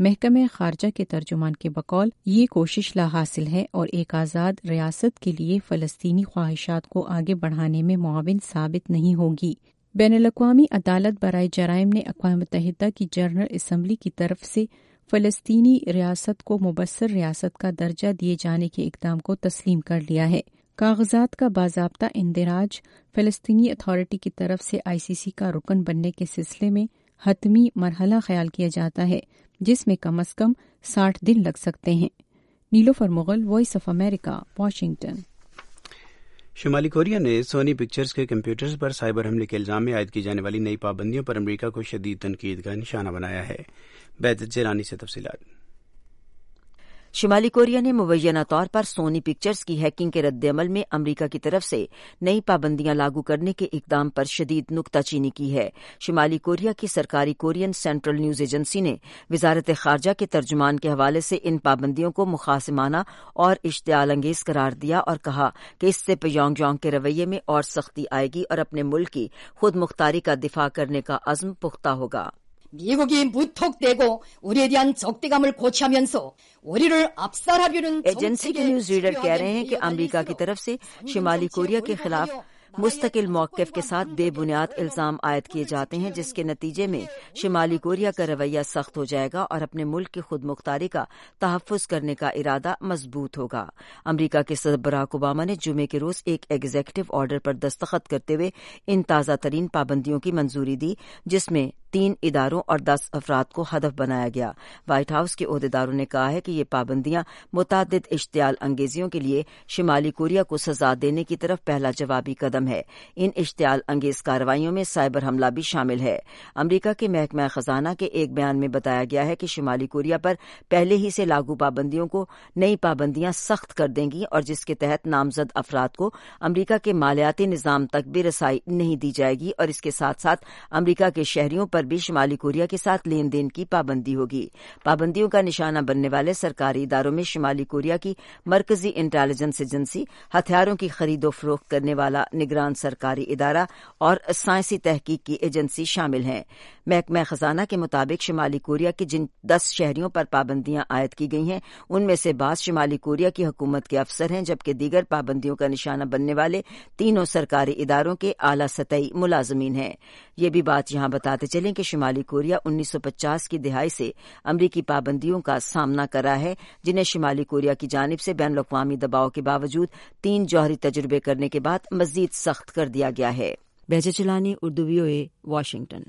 محکمہ خارجہ کے ترجمان کے بقول یہ کوشش لا حاصل ہے اور ایک آزاد ریاست کے لیے فلسطینی خواہشات کو آگے بڑھانے میں معاون ثابت نہیں ہوگی۔ بین الاقوامی عدالت برائے جرائم نے اقوام متحدہ کی جنرل اسمبلی کی طرف سے فلسطینی ریاست کو مبصر ریاست کا درجہ دیے جانے کے اقدام کو تسلیم کر لیا ہے۔ کاغذات کا باضابطہ اندراج فلسطینی اتھارٹی کی طرف سے آئی سی سی کا رکن بننے کے سلسلے میں حتمی مرحلہ خیال کیا جاتا ہے، جس میں کم از کم ساٹھ دن لگ سکتے ہیں۔ Nilofar Mughal, voice of America, Washington. شمالی کوریا نے سونی پکچرز کے کمپیوٹرز پر سائبر حملے کے الزام میں عائد کی جانے والی نئی پابندیوں پر امریکہ کو شدید تنقید کا نشانہ بنایا ہے۔ بیدت جیلانی سے تفصیلات۔ شمالی کوریا نے مبینہ طور پر سونی پکچرز کی ہیکنگ کے رد عمل میں امریکہ کی طرف سے نئی پابندیاں لاگو کرنے کے اقدام پر شدید نکتہ چینی کی ہے۔ شمالی کوریا کی سرکاری کورین سینٹرل نیوز ایجنسی نے وزارت خارجہ کے ترجمان کے حوالے سے ان پابندیوں کو مخاصمانہ اور اشتعال انگیز قرار دیا اور کہا کہ اس سے پیونگ یانگ کے رویے میں اور سختی آئے گی اور اپنے ملک کی خود مختاری کا دفاع کرنے کا عزم پختہ ہوگا۔ 미국이 무턱대고 우리에 대한 적대감을 고취하면서 우리를 압살하려는 ایجنسی کے نیوز ریڈر کہہ رہے ہیں کہ امریکہ کی طرف سے شمالی کوریا کے خلاف مستقل موقف کے ساتھ بے بنیاد الزام عائد کیے جاتے ہیں، جس کے نتیجے میں شمالی کوریا کا رویہ سخت ہو جائے گا اور اپنے ملک کی خود مختاری کا تحفظ کرنے کا ارادہ مضبوط ہوگا۔ امریکہ کے صدر براک اوباما نے جمعے کے روز ایک ایگزیکٹو آرڈر پر دستخط کرتے ہوئے ان تازہ ترین پابندیوں کی منظوری دی، جس میں تین اداروں اور دس افراد کو ہدف بنایا گیا۔ وائٹ ہاؤس کے عہدیداروں نے کہا ہے کہ یہ پابندیاں متعدد اشتعال انگیزیوں کے لیے شمالی کوریا کو سزا دینے کی طرف پہلا جوابی قدم ہے۔ ان اشتعال انگیز کارروائیوں میں سائبر حملہ بھی شامل ہے۔ امریکہ کے محکمہ خزانہ کے ایک بیان میں بتایا گیا ہے کہ شمالی کوریا پر پہلے ہی سے لاگو پابندیوں کو نئی پابندیاں سخت کر دیں گی، اور جس کے تحت نامزد افراد کو امریکہ کے مالیاتی نظام تک بھی رسائی نہیں دی جائے گی، اور اس کے ساتھ ساتھ امریکہ کے شہریوں پر بھی شمالی کوریا کے ساتھ لین دین کی پابندی ہوگی۔ پابندیوں کا نشانہ بننے والے سرکاری اداروں میں شمالی کوریا کی مرکزی انٹیلیجنس ایجنسی، ہتھیاروں کی خرید و فروخت کرنے والا نگران سرکاری ادارہ اور سائنسی تحقیق کی ایجنسی شامل ہیں۔ محکمہ خزانہ کے مطابق شمالی کوریا کے جن دس شہریوں پر پابندیاں عائد کی گئی ہیں، ان میں سے بعض شمالی کوریا کی حکومت کے افسر ہیں، جبکہ دیگر پابندیوں کا نشانہ بننے والے تینوں سرکاری اداروں کے اعلیٰ سطحی ملازمین ہیں۔ یہ بھی بات یہاں بتاتے چلیں کہ شمالی کوریا انیس سو پچاس کی دہائی سے امریکی پابندیوں کا سامنا کر رہا ہے، جنہیں شمالی کوریا کی جانب سے بین الاقوامی دباؤ کے باوجود تین جوہری تجربے کرنے کے بعد مزید سخت کر دیا گیا ہے۔ بہجت چلانی، اردو وی او اے، واشنگٹن۔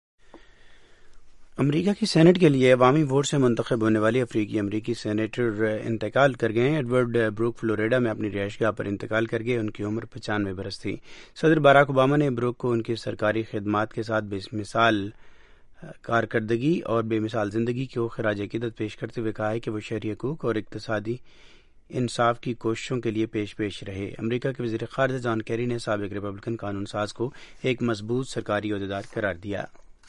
امریکہ کی سینٹ کے لیے عوامی ووٹ سے منتخب ہونے والی افریقی امریکی سینیٹر انتقال کر گئے ہیں۔ ایڈورڈ بروک فلوریڈا میں اپنی رہائش گاہ پر انتقال کر گئے۔ ان کی عمر پچانوے برس تھی۔ صدر باراک اوباما نے بروک کو ان کی سرکاری خدمات کے ساتھ بے مثال کارکردگی اور بے مثال زندگی کو خراج عقیدت پیش کرتے ہوئے کہا ہے کہ وہ شہری حقوق اور اقتصادی انصاف کی کوششوں کے لیے پیش پیش رہے۔ امریکہ کے وزیر خارجہ جان کیری نے سابق ریپبلکن قانون ساز کو ایک مضبوط سرکاری عہدیدار قرار دیا۔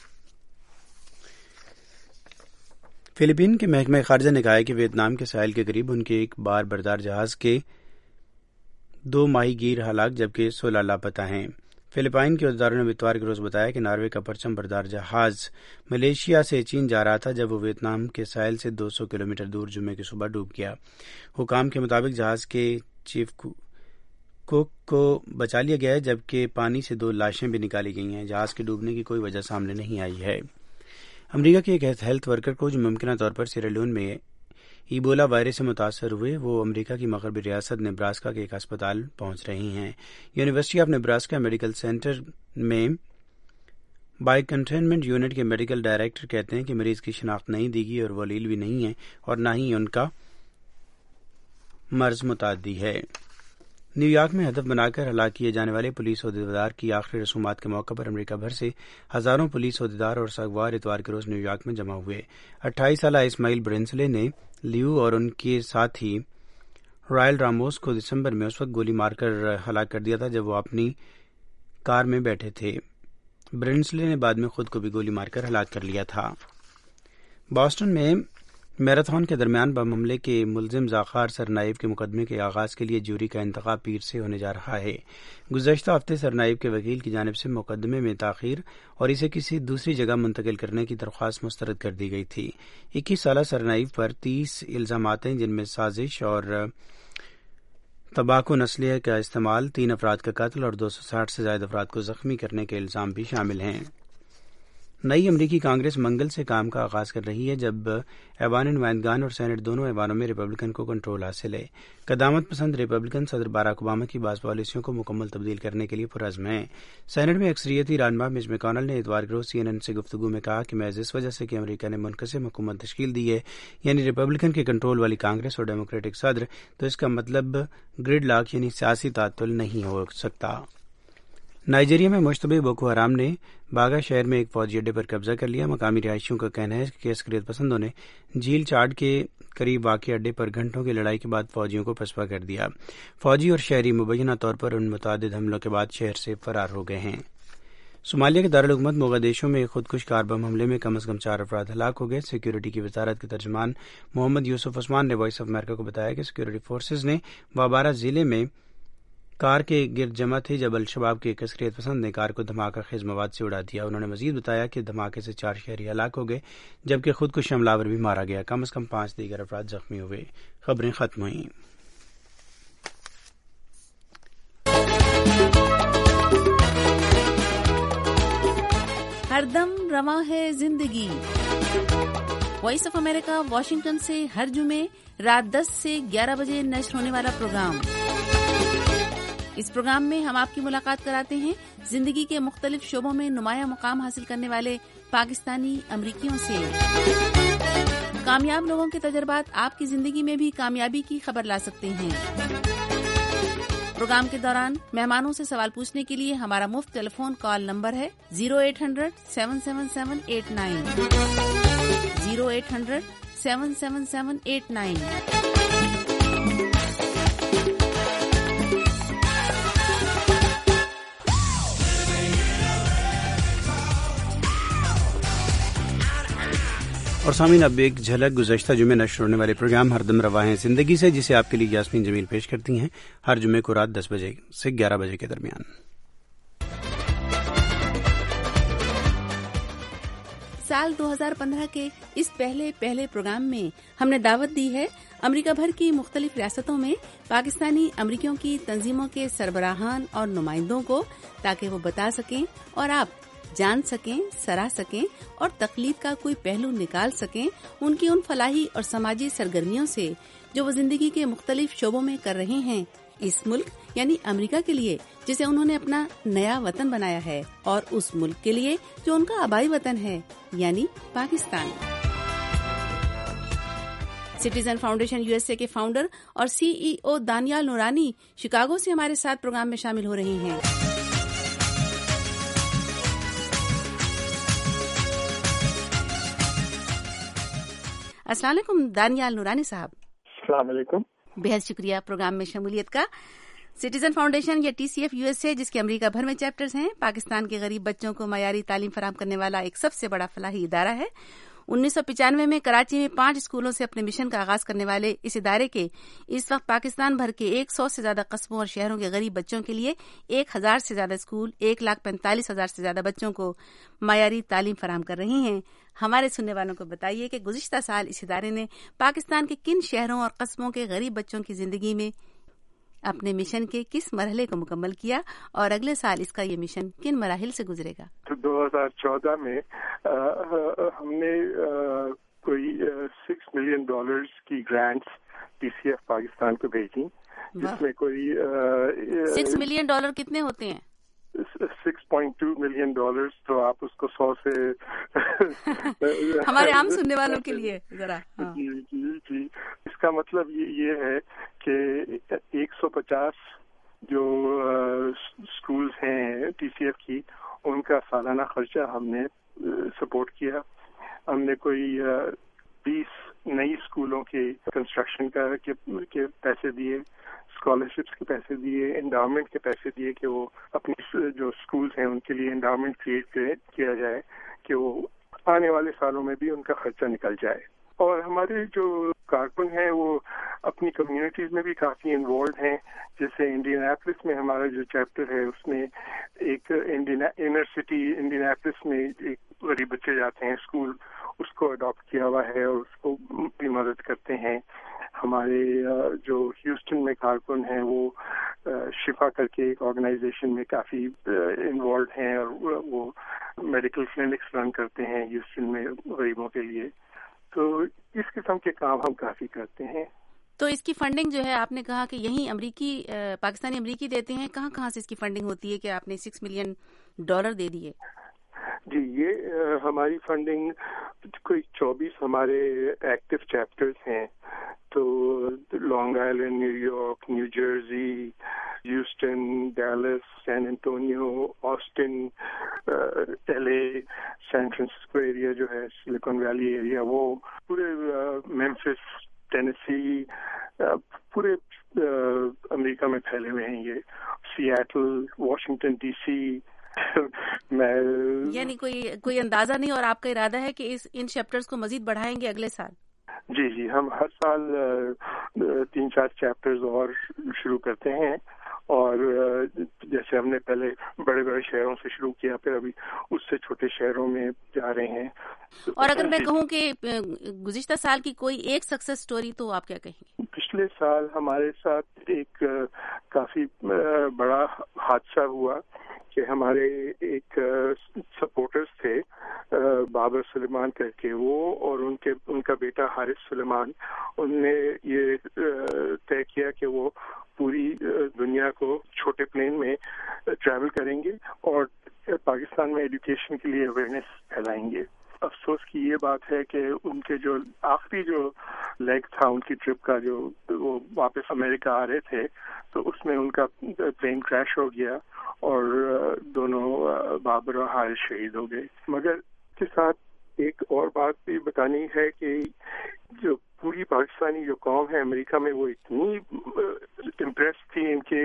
فلپین کے محکمہ خارجہ نے کہا ہے کہ ویتنام کے ساحل کے قریب ان کے ایک بار بردار جہاز کے دو ماہی گیر ہلاک جبکہ سولہ لاپتہ ہیں۔ فلپائن کے عہدیداروں نے اتوار کے روز بتایا کہ ناروے کا پرچم بردار جہاز ملیشیا سے چین جا رہا تھا جب وہ ویتنام کے ساحل سے دو سو کلومیٹر دور جمعے کی صبح ڈوب گیا۔ حکام کے مطابق جہاز کے چیف کوک کو بچا لیا گیا ہے جبکہ پانی سے دو لاشیں بھی نکالی گئی ہیں۔ جہاز کے ڈوبنے کی کوئی وجہ سامنے نہیں آئی ہے۔ امریکہ کے ایک ہیلتھ ورکر کو جو ممکنہ طور پر سیرالیون میں ایبولا وائرس سے متاثر ہوئے وہ امریکہ کی مغربی ریاست نیبراسکا کے ایک ہسپتال پہنچ رہی ہیں۔ University of Nebraska medical center میں بائی کنٹینمنٹ یونٹ کے میڈیکل ڈائریکٹر کہتے ہیں کہ مریض کی شناخت نہیں دی گئی اور وہ علیل بھی نہیں ہے اور نہ ہی ان کا مرض متعدی ہے۔ نیو یارک میں ہدف بنا کر ہلاک کیے جانے والے پولیس عہدیدار کی آخری رسومات کے موقع پر امریکہ بھر سے ہزاروں پولیس عہدیدار اور سگوار اتوار کے روز نیو یارک میں جمع ہوئے۔ اٹھائیس سالہ اسماعیل برنسلے نے لیو اور ان کے ساتھی رائل راموس کو دسمبر میں اس وقت گولی مار کر ہلاک کر دیا تھا جب وہ اپنی کار میں بیٹھے تھے۔ برنسلے نے بعد میں خود کو بھی گولی مار کر ہلاک کر لیا تھا۔ بoston میں میراتھن کے درمیان بم حملے کے ملزم ذاخار سرنائب کے مقدمے کے آغاز کے لیے جوری کا انتخاب پیر سے ہونے جا رہا ہے۔ گزشتہ ہفتے سرنائب کے وکیل کی جانب سے مقدمے میں تاخیر اور اسے کسی دوسری جگہ منتقل کرنے کی درخواست مسترد کر دی گئی تھی۔ اکیس سالہ سرنائب پر تیس الزامات ہیں، جن میں سازش اور تمباکو نسلیہ کا استعمال، تین افراد کا قتل اور دو سو ساٹھ سے زائد افراد کو زخمی کرنے کے الزام بھی شامل ہیں۔ نئی امریکی کانگریس منگل سے کام کا آغاز کر رہی ہے، جب ایوان نمائندگان اور سینٹ دونوں ایوانوں میں ریپبلکن کو کنٹرول حاصل ہے۔ قدامت پسند ریپبلکن صدر باراک اوباما کی بعض پالیسیوں کو مکمل تبدیل کرنے کے لیے پرعزم ہیں۔ سینٹ میں اکثریتی رہنما مچ میکونل نے اتوار کو سی این این سے گفتگو میں کہا کہ محض اس وجہ سے کہ امریکہ نے منقسم حکومت تشکیل دی ہے، یعنی ریپبلکن کے کنٹرول والی کانگریس اور ڈیموکریٹک صدر، تو اس کا مطلب گرڈ لاک یعنی سیاسی تعطل نہیں ہو سکتا۔ نائجیریا میں مشتبہ بوکو حرام نے باگا شہر میں ایک فوجی اڈے پر قبضہ کر لیا۔ مقامی رہائشیوں کا کہنا ہے کہ عسکریت پسندوں نے جھیل چاڈ کے قریب واقع اڈے پر گھنٹوں کی لڑائی کے بعد فوجیوں کو پسپا کر دیا۔ فوجی اور شہری مبینہ طور پر ان متعدد حملوں کے بعد شہر سے فرار ہو گئے ہیں۔ صومالیہ کے دارالحکومت موغادیشو میں خودکش کار بم حملے میں کم از کم چار افراد ہلاک ہو گئے۔ سیکورٹی کی وزارت کے ترجمان محمد یوسف عثمان نے وائس آف امریکہ کو بتایا کہ سیکورٹی فورسز نے وابارہ ضلع میں کار کے گرد جمع تھے جب الشباب کے ایک عسکریت پسند نے کار کو دھماکہ خیز مواد سے اڑا دیا۔ انہوں نے مزید بتایا کہ دھماکے سے چار شہری ہلاک ہو گئے جبکہ خودکش حملہ بھی مارا گیا۔ کم از کم پانچ دیگر افراد زخمی ہوئے۔ خبریں ختم ہوئیں۔ ہر دم رواں ہے زندگی۔ وائس آف امریکہ واشنگٹن سے ہر جمعے رات دس سے گیارہ بجے نشر ہونے والا پروگرام۔ اس پروگرام میں ہم آپ کی ملاقات کراتے ہیں زندگی کے مختلف شعبوں میں نمایاں مقام حاصل کرنے والے پاکستانی امریکیوں سے۔ کامیاب لوگوں کے تجربات آپ کی زندگی میں بھی کامیابی کی خبر لا سکتے ہیں۔ پروگرام کے دوران مہمانوں سے سوال پوچھنے کے لیے ہمارا مفت ٹیلی فون کال نمبر ہے zero eight hundred seven seven seven eight nine zero eight hundred seven seven seven eight nine. اور سامعین، اب ایک جھلک گزشتہ جمعے نشر ہونے والے پروگرام ہر دم رواں ہے زندگی سے، جسے آپ کے لیے یاسمین جمیل پیش کرتی ہیں ہر جمعے کو رات دس بجے سے گیارہ بجے کے درمیان۔ سال دو ہزار پندرہ کے اس پہلے پہلے پروگرام میں ہم نے دعوت دی ہے امریکہ بھر کی مختلف ریاستوں میں پاکستانی امریکیوں کی تنظیموں کے سربراہان اور نمائندوں کو، تاکہ وہ بتا سکیں اور آپ جان سکیں، سراہ سکیں اور تقلید کا کوئی پہلو نکال سکیں ان کی ان فلاحی اور سماجی سرگرمیوں سے جو وہ زندگی کے مختلف شعبوں میں کر رہے ہیں اس ملک یعنی امریکہ کے لیے، جسے انہوں نے اپنا نیا وطن بنایا ہے، اور اس ملک کے لیے جو ان کا آبائی وطن ہے یعنی Pakistan. Citizen foundation U S A کے فاؤنڈر اور سی ای او دانیال نورانی شکاگو سے ہمارے ساتھ پروگرام میں شامل ہو رہے ہیں۔ السلام علیکم دانیال نورانی صاحب۔ السلام علیکم۔ بہت شکریہ پروگرام میں شمولیت کا۔ سٹیزن فاؤنڈیشن یا T C F U S A, جس کے امریکہ بھر میں چیپٹرز ہیں، پاکستان کے غریب بچوں کو معیاری تعلیم فراہم کرنے والا ایک سب سے بڑا فلاحی ادارہ ہے۔ انیس سو پچانوے میں کراچی میں پانچ اسکولوں سے اپنے مشن کا آغاز کرنے والے اس ادارے کے اس وقت پاکستان بھر کے ایک سو سے زیادہ قصبوں اور شہروں کے غریب بچوں کے لیے ایک ہزار سے زیادہ اسکول ایک لاکھ پینتالیس ہزار سے زیادہ بچوں کو معیاری تعلیم فراہم کر رہی ہیں۔ ہمارے سننے والوں کو بتائیے کہ گزشتہ سال اس ادارے نے پاکستان کے کن شہروں اور قصبوں کے غریب بچوں کی زندگی میں اپنے مشن کے کس مرحلے کو مکمل کیا، اور اگلے سال اس کا یہ مشن کن مراحل سے گزرے گا؟ تو دو ہزار چودہ میں ہم نے کوئی سکس ملین ڈالرز کی grants T C F Pakistan کو بھیجی، جس میں کوئی سکس ملین ڈالر کتنے ہوتے ہیں؟ Six point two million dollars, تو آپ اس کو سو سے ہمارے عام سننے والوں کے لیے ذرا۔ جی جی جی اس کا مطلب یہ ہے کہ ایک سو پچاس جو اسکولز ہیں ٹی سی ایف کی، ان کا سالانہ خرچہ ہم نے سپورٹ کیا۔ ہم نے کوئی بیس نئی اسکولوں کے کنسٹرکشن کا کے پیسے دیے، اسکالرشپس کے پیسے دیے، انڈاؤمنٹ کے پیسے دیے کہ وہ اپنی جو اسکولز ہیں ان کے لیے انڈاؤمنٹ کریٹ کیا جائے کہ وہ آنے والے سالوں میں بھی ان کا خرچہ نکل جائے۔ اور ہمارے جو کارکن ہیں وہ اپنی کمیونٹیز میں بھی کافی انوالوڈ ہیں. جیسے انڈیناپولس میں ہمارا جو چیپٹر ہے اس میں ایک انر سٹی انڈیناپولس میں ایک غریب بچے جاتے ہیں اسکول, اس کو اڈاپٹ کیا ہوا ہے اور اس کو بھی مدد کرتے ہیں. ہمارے جو ہیوسٹن میں کارکن ہیں وہ شفا کر کے ایک آرگنائزیشن میں کافی انوالوڈ ہیں اور وہ میڈیکل کلینکس رن کرتے ہیں ہیوسٹن میں غریبوں کے لیے. تو اس قسم کے کام ہم کافی کرتے ہیں. تو اس کی فنڈنگ جو ہے آپ نے کہا کہ یہیں امریکی پاکستانی امریکی دیتے ہیں, کہاں کہاں سے اس کی فنڈنگ ہوتی ہے کہ آپ نے سکس ملین ڈالر دے دیے؟ جی یہ ہماری فنڈنگ کوئی چوبیس ہمارے ایکٹیو چیپٹرز ہیں. تو Long Island, New York, New Jersey, Houston, Dallas, San Antonio, Austin, L A, San Francisco area جو ہے سلیکن ویلی ایریا, وہ پورے میمفس, ٹینیسی, پورے امریکہ میں پھیلے ہوئے ہیں. یہ سیاٹل, واشنگٹن ڈی سی. میں یعنی کوئی کوئی اندازہ نہیں, اور آپ کا ارادہ ہے کہ اس ان چیپٹرز کو مزید بڑھائیں گے اگلے سال؟ جی جی ہم ہر سال تین چار چیپٹرز اور شروع کرتے ہیں, اور جیسے ہم نے پہلے بڑے بڑے شہروں سے شروع کیا, پھر ابھی اس سے چھوٹے شہروں میں جا رہے ہیں. اور اگر میں کہوں کہ گزشتہ سال کی کوئی ایک سکسیس سٹوری, تو آپ کیا کہیں گے؟ پچھلے سال ہمارے ساتھ ایک کافی بڑا حادثہ ہوا کہ ہمارے ایک سپورٹرز تھے بابر سلیمان کر کے, وہ اور ان کے ان کا بیٹا حارث سلیمان, ان نے یہ طے کیا کہ وہ پوری دنیا کو چھوٹے پلین میں ٹریول کریں گے اور پاکستان میں ایجوکیشن کے لیے اویئرنیس پھیلائیں گے. افسوس کی یہ بات ہے کہ ان کے جو آخری جو لیگ تھا ان کی ٹرپ کا, جو وہ واپس امریکہ آ رہے تھے, تو اس میں ان کا پلین کریش ہو گیا اور دونوں بابر اور حارث شہید ہو گئے. مگر اس کے ساتھ ایک اور بات بھی بتانی ہے کہ جو پوری پاکستانی جو قوم ہے امریکہ میں, وہ اتنی امپریس تھی ان کے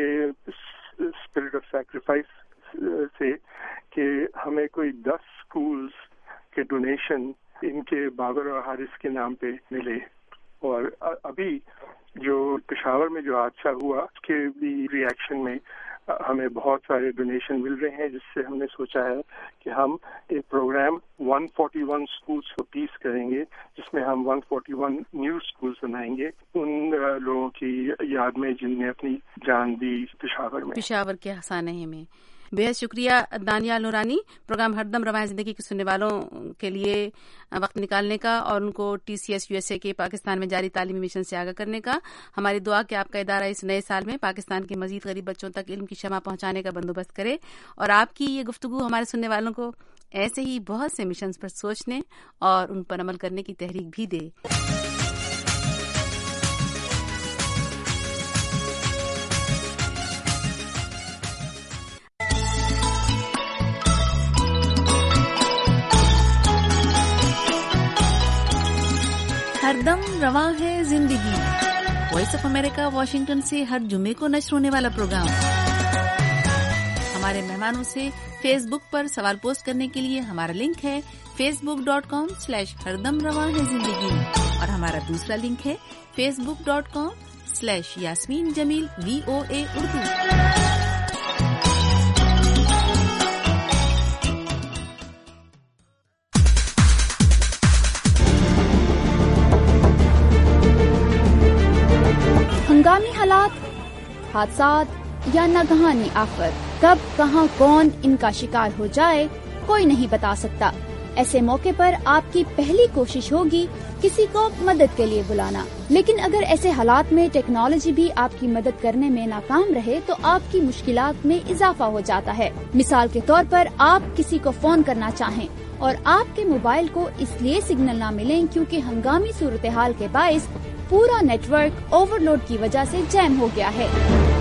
اسپرٹ آف سیکریفائس سے کہ ہمیں کوئی دس اسکولز کے ڈونیشن ان کے بابر اور حارث کے نام پہ ملے. اور ابھی جو پشاور میں جو حادثہ ہوا اس کے بھی ری ایکشن میں ہمیں بہت سارے ڈونیشن مل رہے ہیں, جس سے ہم نے سوچا ہے کہ ہم ایک پروگرام ایک سو اکتالیس اسکولس کو پیس کریں گے, جس میں ہم ایک سو اکتالیس نیو اسکولس بنائیں گے ان لوگوں کی یاد میں جن نے اپنی جان دی پشاور میں, پشاور کے ہسانہ میں. بے حد شکریہ دانیال نورانی, پروگرام ہردم رواں زندگی کے سننے والوں کے لیے وقت نکالنے کا اور ان کو T C S U S A کے پاکستان میں جاری تعلیمی مشن سے آگاہ کرنے کا. ہماری دعا کہ آپ کا ادارہ اس نئے سال میں پاکستان کے مزید غریب بچوں تک علم کی شمع پہنچانے کا بندوبست کرے, اور آپ کی یہ گفتگو ہمارے سننے والوں کو ایسے ہی بہت سے مشنز پر سوچنے اور ان پر عمل کرنے کی تحریک بھی دے. ہردم رواں ہے زندگی, وائس آف امریکہ واشنگٹن سے ہر جمعے کو نشر ہونے والا پروگرام. ہمارے مہمانوں سے فیس بک پر سوال پوسٹ کرنے کے لیے ہمارا لنک ہے Facebook dot com slash ہردم رواں ہے زندگی, اور ہمارا دوسرا لنک ہے Facebook dot com slash Yasmeen Jamil V O A Urdu. ہنگامی حالات, حادثات یا ناگہانی آفت, کب کہاں کون ان کا شکار ہو جائے کوئی نہیں بتا سکتا. ایسے موقع پر آپ کی پہلی کوشش ہوگی کسی کو مدد کے لیے بلانا, لیکن اگر ایسے حالات میں ٹیکنالوجی بھی آپ کی مدد کرنے میں ناکام رہے تو آپ کی مشکلات میں اضافہ ہو جاتا ہے. مثال کے طور پر آپ کسی کو فون کرنا چاہیں اور آپ کے موبائل کو اس لیے سگنل نہ ملیں کیونکہ ہنگامی صورتحال کے باعث پورا نیٹ ورک اوور لوڈ کی وجہ سے جیم ہو گیا ہے.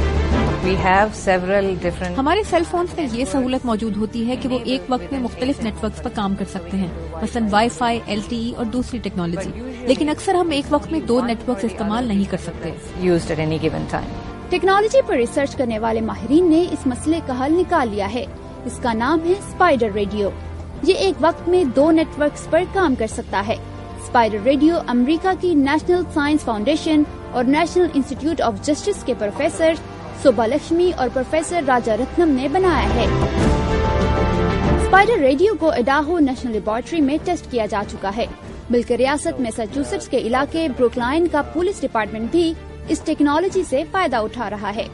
ہمارے سیل فونز میں یہ سہولت موجود ہوتی ہے کہ وہ ایک وقت میں مختلف نیٹ ورکس پر کام کر سکتے ہیں, مثلا wifi, L T E اور دوسری ٹیکنالوجی, لیکن اکثر ہم ایک وقت میں دو نیٹ ورکس استعمال نہیں کر سکتے. ٹیکنالوجی پر ریسرچ کرنے والے ماہرین نے اس مسئلے کا حل نکال لیا ہے. اس کا نام ہے اسپائڈر ریڈیو. یہ ایک وقت میں دو نیٹ ورکس پر کام کر سکتا ہے. اسپائڈر ریڈیو امریکہ کی نیشنل سائنس فاؤنڈیشن اور نیشنل انسٹیٹیوٹ آف جسٹس کے پروفیسر سوبا لکشمی اور پروفیسر راجا رتنم نے بنایا ہے۔ اسپائڈر ریڈیو کو ایڈاہو نیشنل لیبارٹری میں ٹیسٹ کیا جا چکا ہے، بلکہ ریاست میساچوسیٹس کے علاقے بروکلائن کا پولیس ڈپارٹمنٹ بھی اس ٹیکنالوجی سے فائدہ اٹھا رہا ہے۔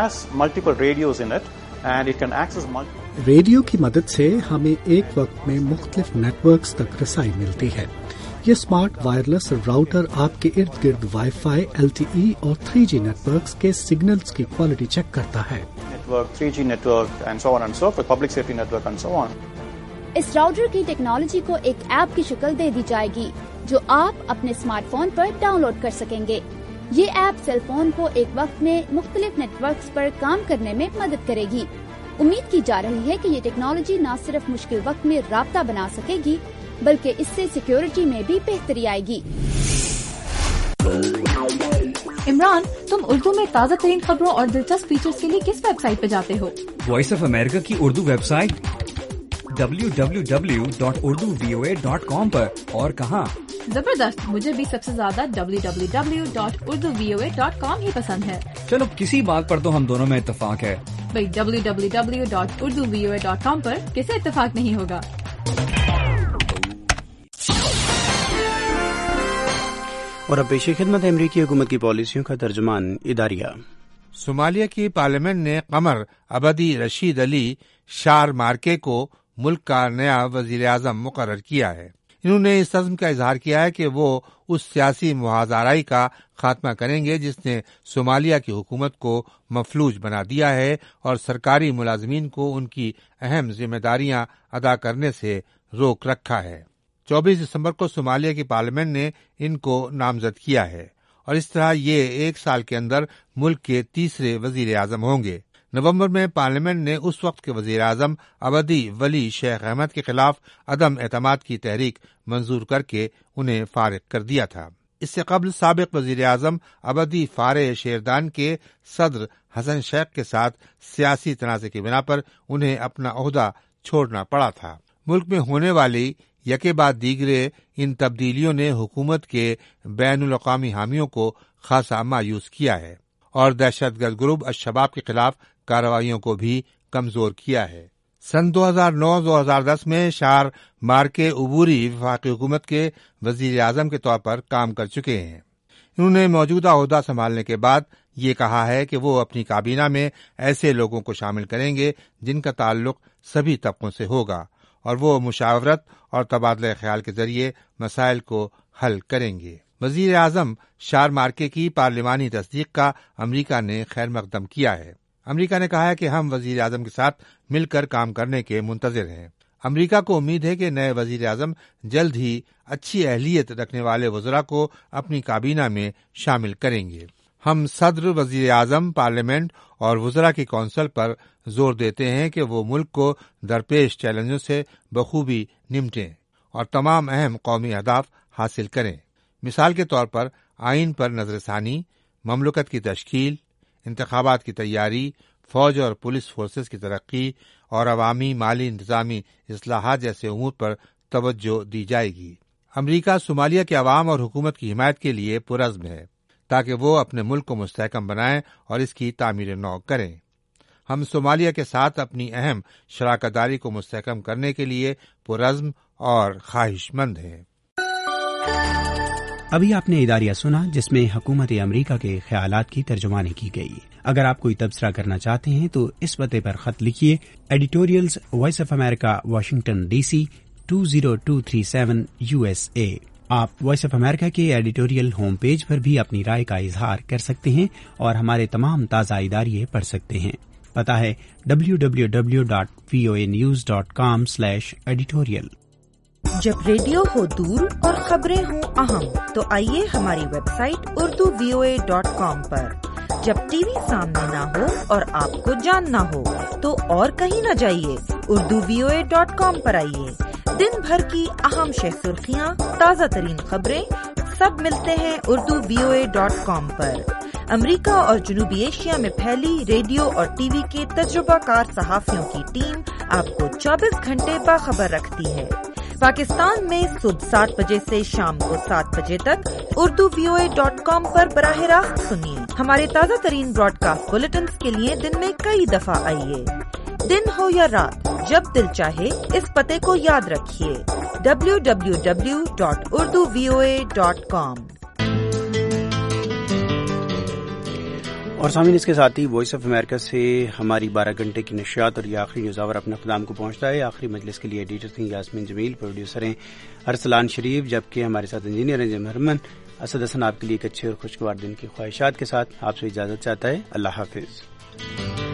ریڈیو کی مدد سے ہمیں ایک وقت میں مختلف نیٹ ورکس تک رسائی ملتی ہے۔ یہ اسمارٹ وائرلیس راؤٹر آپ کے ارد گرد wifi, L T E اور تھری جی نیٹ ورکس کے سگنلز کی کوالٹی چیک کرتا ہے۔ اس راؤٹر کی ٹیکنالوجی کو ایک ایپ کی شکل دے دی جائے گی جو آپ اپنے اسمارٹ فون پر ڈاؤن لوڈ کر سکیں گے۔ یہ ایپ سیل فون کو ایک وقت میں مختلف نیٹ ورکس پر کام کرنے میں مدد کرے گی۔ امید کی جا رہی ہے کہ یہ ٹیکنالوجی نہ صرف مشکل وقت میں رابطہ بنا سکے گی بلکہ اس سے سیکیورٹی میں بھی بہتری آئے گی۔ عمران، تم اردو میں تازہ ترین خبروں اور دلچسپ فیچرز کے لیے کس ویب سائٹ پہ جاتے ہو؟ وائس آف امریکہ کی Urdu website W W W dot Urdu V O A dot com پر۔ اور کہاں؟ زبردست، مجھے بھی سب سے زیادہ W W W dot Urdu V O A dot com ہی پسند ہے۔ چلو کسی بات پر تو ہم دونوں میں اتفاق ہے۔ بھائی W W W dot Urdu V O A dot com پر کسے اتفاق نہیں ہوگا؟ اور اب پیش خدمت امریکی حکومت کی پالیسیوں کا ترجمان اداریہ۔ صومالیہ کی پارلیمنٹ نے قمر عبدی رشید علی شار مارکے کو ملک کا نیا وزیر اعظم مقرر کیا ہے۔ انہوں نے اس عزم کا اظہار کیا ہے کہ وہ اس سیاسی محاذ آرائی کا خاتمہ کریں گے جس نے صومالیہ کی حکومت کو مفلوج بنا دیا ہے اور سرکاری ملازمین کو ان کی اہم ذمہ داریاں ادا کرنے سے روک رکھا ہے۔ چوبیس دسمبر کو صومالیہ کی پارلیمنٹ نے ان کو نامزد کیا ہے اور اس طرح یہ ایک سال کے اندر ملک کے تیسرے وزیر اعظم ہوں گے۔ نومبر میں پارلیمنٹ نے اس وقت کے وزیر اعظم عبدی ولی شیخ احمد کے خلاف عدم اعتماد کی تحریک منظور کر کے انہیں فارغ کر دیا تھا۔ اس سے قبل سابق وزیر اعظم عبدی فارے شیردان کے صدر حسن شیخ کے ساتھ سیاسی تنازع کی بنا پر انہیں اپنا عہدہ چھوڑنا پڑا تھا۔ ملک میں ہونے والی یکے بعد دیگرے ان تبدیلیوں نے حکومت کے بین الاقوامی حامیوں کو خاصا مایوس کیا ہے اور دہشت گرد گروپ الشباب کے خلاف کارروائیوں کو بھی کمزور کیا ہے۔ سن دو ہزار نو دو ہزار دس میں شار مارکے عبوری وفاقی حکومت کے وزیر اعظم کے طور پر کام کر چکے ہیں۔ انہوں نے موجودہ عہدہ سنبھالنے کے بعد یہ کہا ہے کہ وہ اپنی کابینہ میں ایسے لوگوں کو شامل کریں گے جن کا تعلق سبھی طبقوں سے ہوگا اور وہ مشاورت اور تبادلہ خیال کے ذریعے مسائل کو حل کریں گے۔ وزیر اعظم شار مارکے کی پارلیمانی تصدیق کا امریکہ نے خیر مقدم کیا ہے۔ امریکہ نے کہا ہے کہ ہم وزیر اعظم کے ساتھ مل کر کام کرنے کے منتظر ہیں۔ امریکہ کو امید ہے کہ نئے وزیر اعظم جلد ہی اچھی اہلیت رکھنے والے وزراء کو اپنی کابینہ میں شامل کریں گے۔ ہم صدر، وزیر اعظم، پارلیمنٹ اور وزراء کی کونسل پر زور دیتے ہیں کہ وہ ملک کو درپیش چیلنجوں سے بخوبی نمٹیں اور تمام اہم قومی اہداف حاصل کریں۔ مثال کے طور پر آئین پر نظر ثانی، مملکت کی تشکیل، انتخابات کی تیاری، فوج اور پولیس فورسز کی ترقی اور عوامی مالی انتظامی اصلاحات جیسے امور پر توجہ دی جائے گی۔ امریکہ صومالیہ کے عوام اور حکومت کی حمایت کے لیے پرعزم ہے تاکہ وہ اپنے ملک کو مستحکم بنائیں اور اس کی تعمیر نو کریں۔ ہم صومالیہ کے ساتھ اپنی اہم شراکت داری کو مستحکم کرنے کے لیے پرعزم اور خواہش مند ہیں۔ ابھی آپ نے اداریہ سنا جس میں حکومت امریکہ کے خیالات کی ترجمانی کی گئی۔ اگر آپ کوئی تبصرہ کرنا چاہتے ہیں تو اس پتے پر خط لکھیے، editorials voice of America, Washington D C two zero two three seven U S A. آپ وائس آف امریکہ کے ایڈیٹوریل ہوم پیج پر بھی اپنی رائے کا اظہار کر سکتے ہیں اور ہمارے تمام تازہ اداریے پڑھ سکتے ہیں۔ پتہ ہے W W W dot V O A news dot com slash editorial. جب ریڈیو ہو دور اور خبریں ہوں اہم تو آئیے ہماری website Urdu V O A dot com پر۔ جب ٹی وی سامنے نہ ہو اور آپ کو جاننا ہو تو اور کہیں نہ جائیے، Urdu V O A dot com پر آئیے۔ دن بھر کی اہم شہ سرخیاں، تازہ ترین خبریں سب ملتے ہیں Urdu V O A dot com پر۔ امریکہ اور جنوبی ایشیا میں پھیلی ریڈیو اور ٹی وی کے تجربہ کار صحافیوں کی ٹیم آپ کو چوبیس گھنٹے باخبر رکھتی ہے۔ پاکستان میں صبح سات بجے سے شام کو سات بجے تک Urdu V O A dot com پر براہ راست سنیے. ہمارے تازہ ترین براڈ کاسٹ بلیٹنز کے لیے دن میں کئی دفعہ آئیے. دن ہو یا رات، جب دل چاہے اس پتے کو یاد رکھیے: W W W dot Urdu V O A dot com. اور سامعین، اس کے ساتھ ہی وائس آف امریکہ سے ہماری بارہ گھنٹے کی نشریات اور یہ آخری نیوز آور اپنے اختتام کو پہنچتا ہے. آخری مجلس کے لیے ایڈیٹر تھیں یاسمین جمیل، پروڈیوسر ہیں ارسلان شریف، جبکہ ہمارے ساتھ انجینئر ہیں جم ہرمن. اسد حسن آپ کے لیے ایک اچھے اور خوشگوار دن کی خواہشات کے ساتھ آپ سے اجازت چاہتا ہے. اللہ حافظ.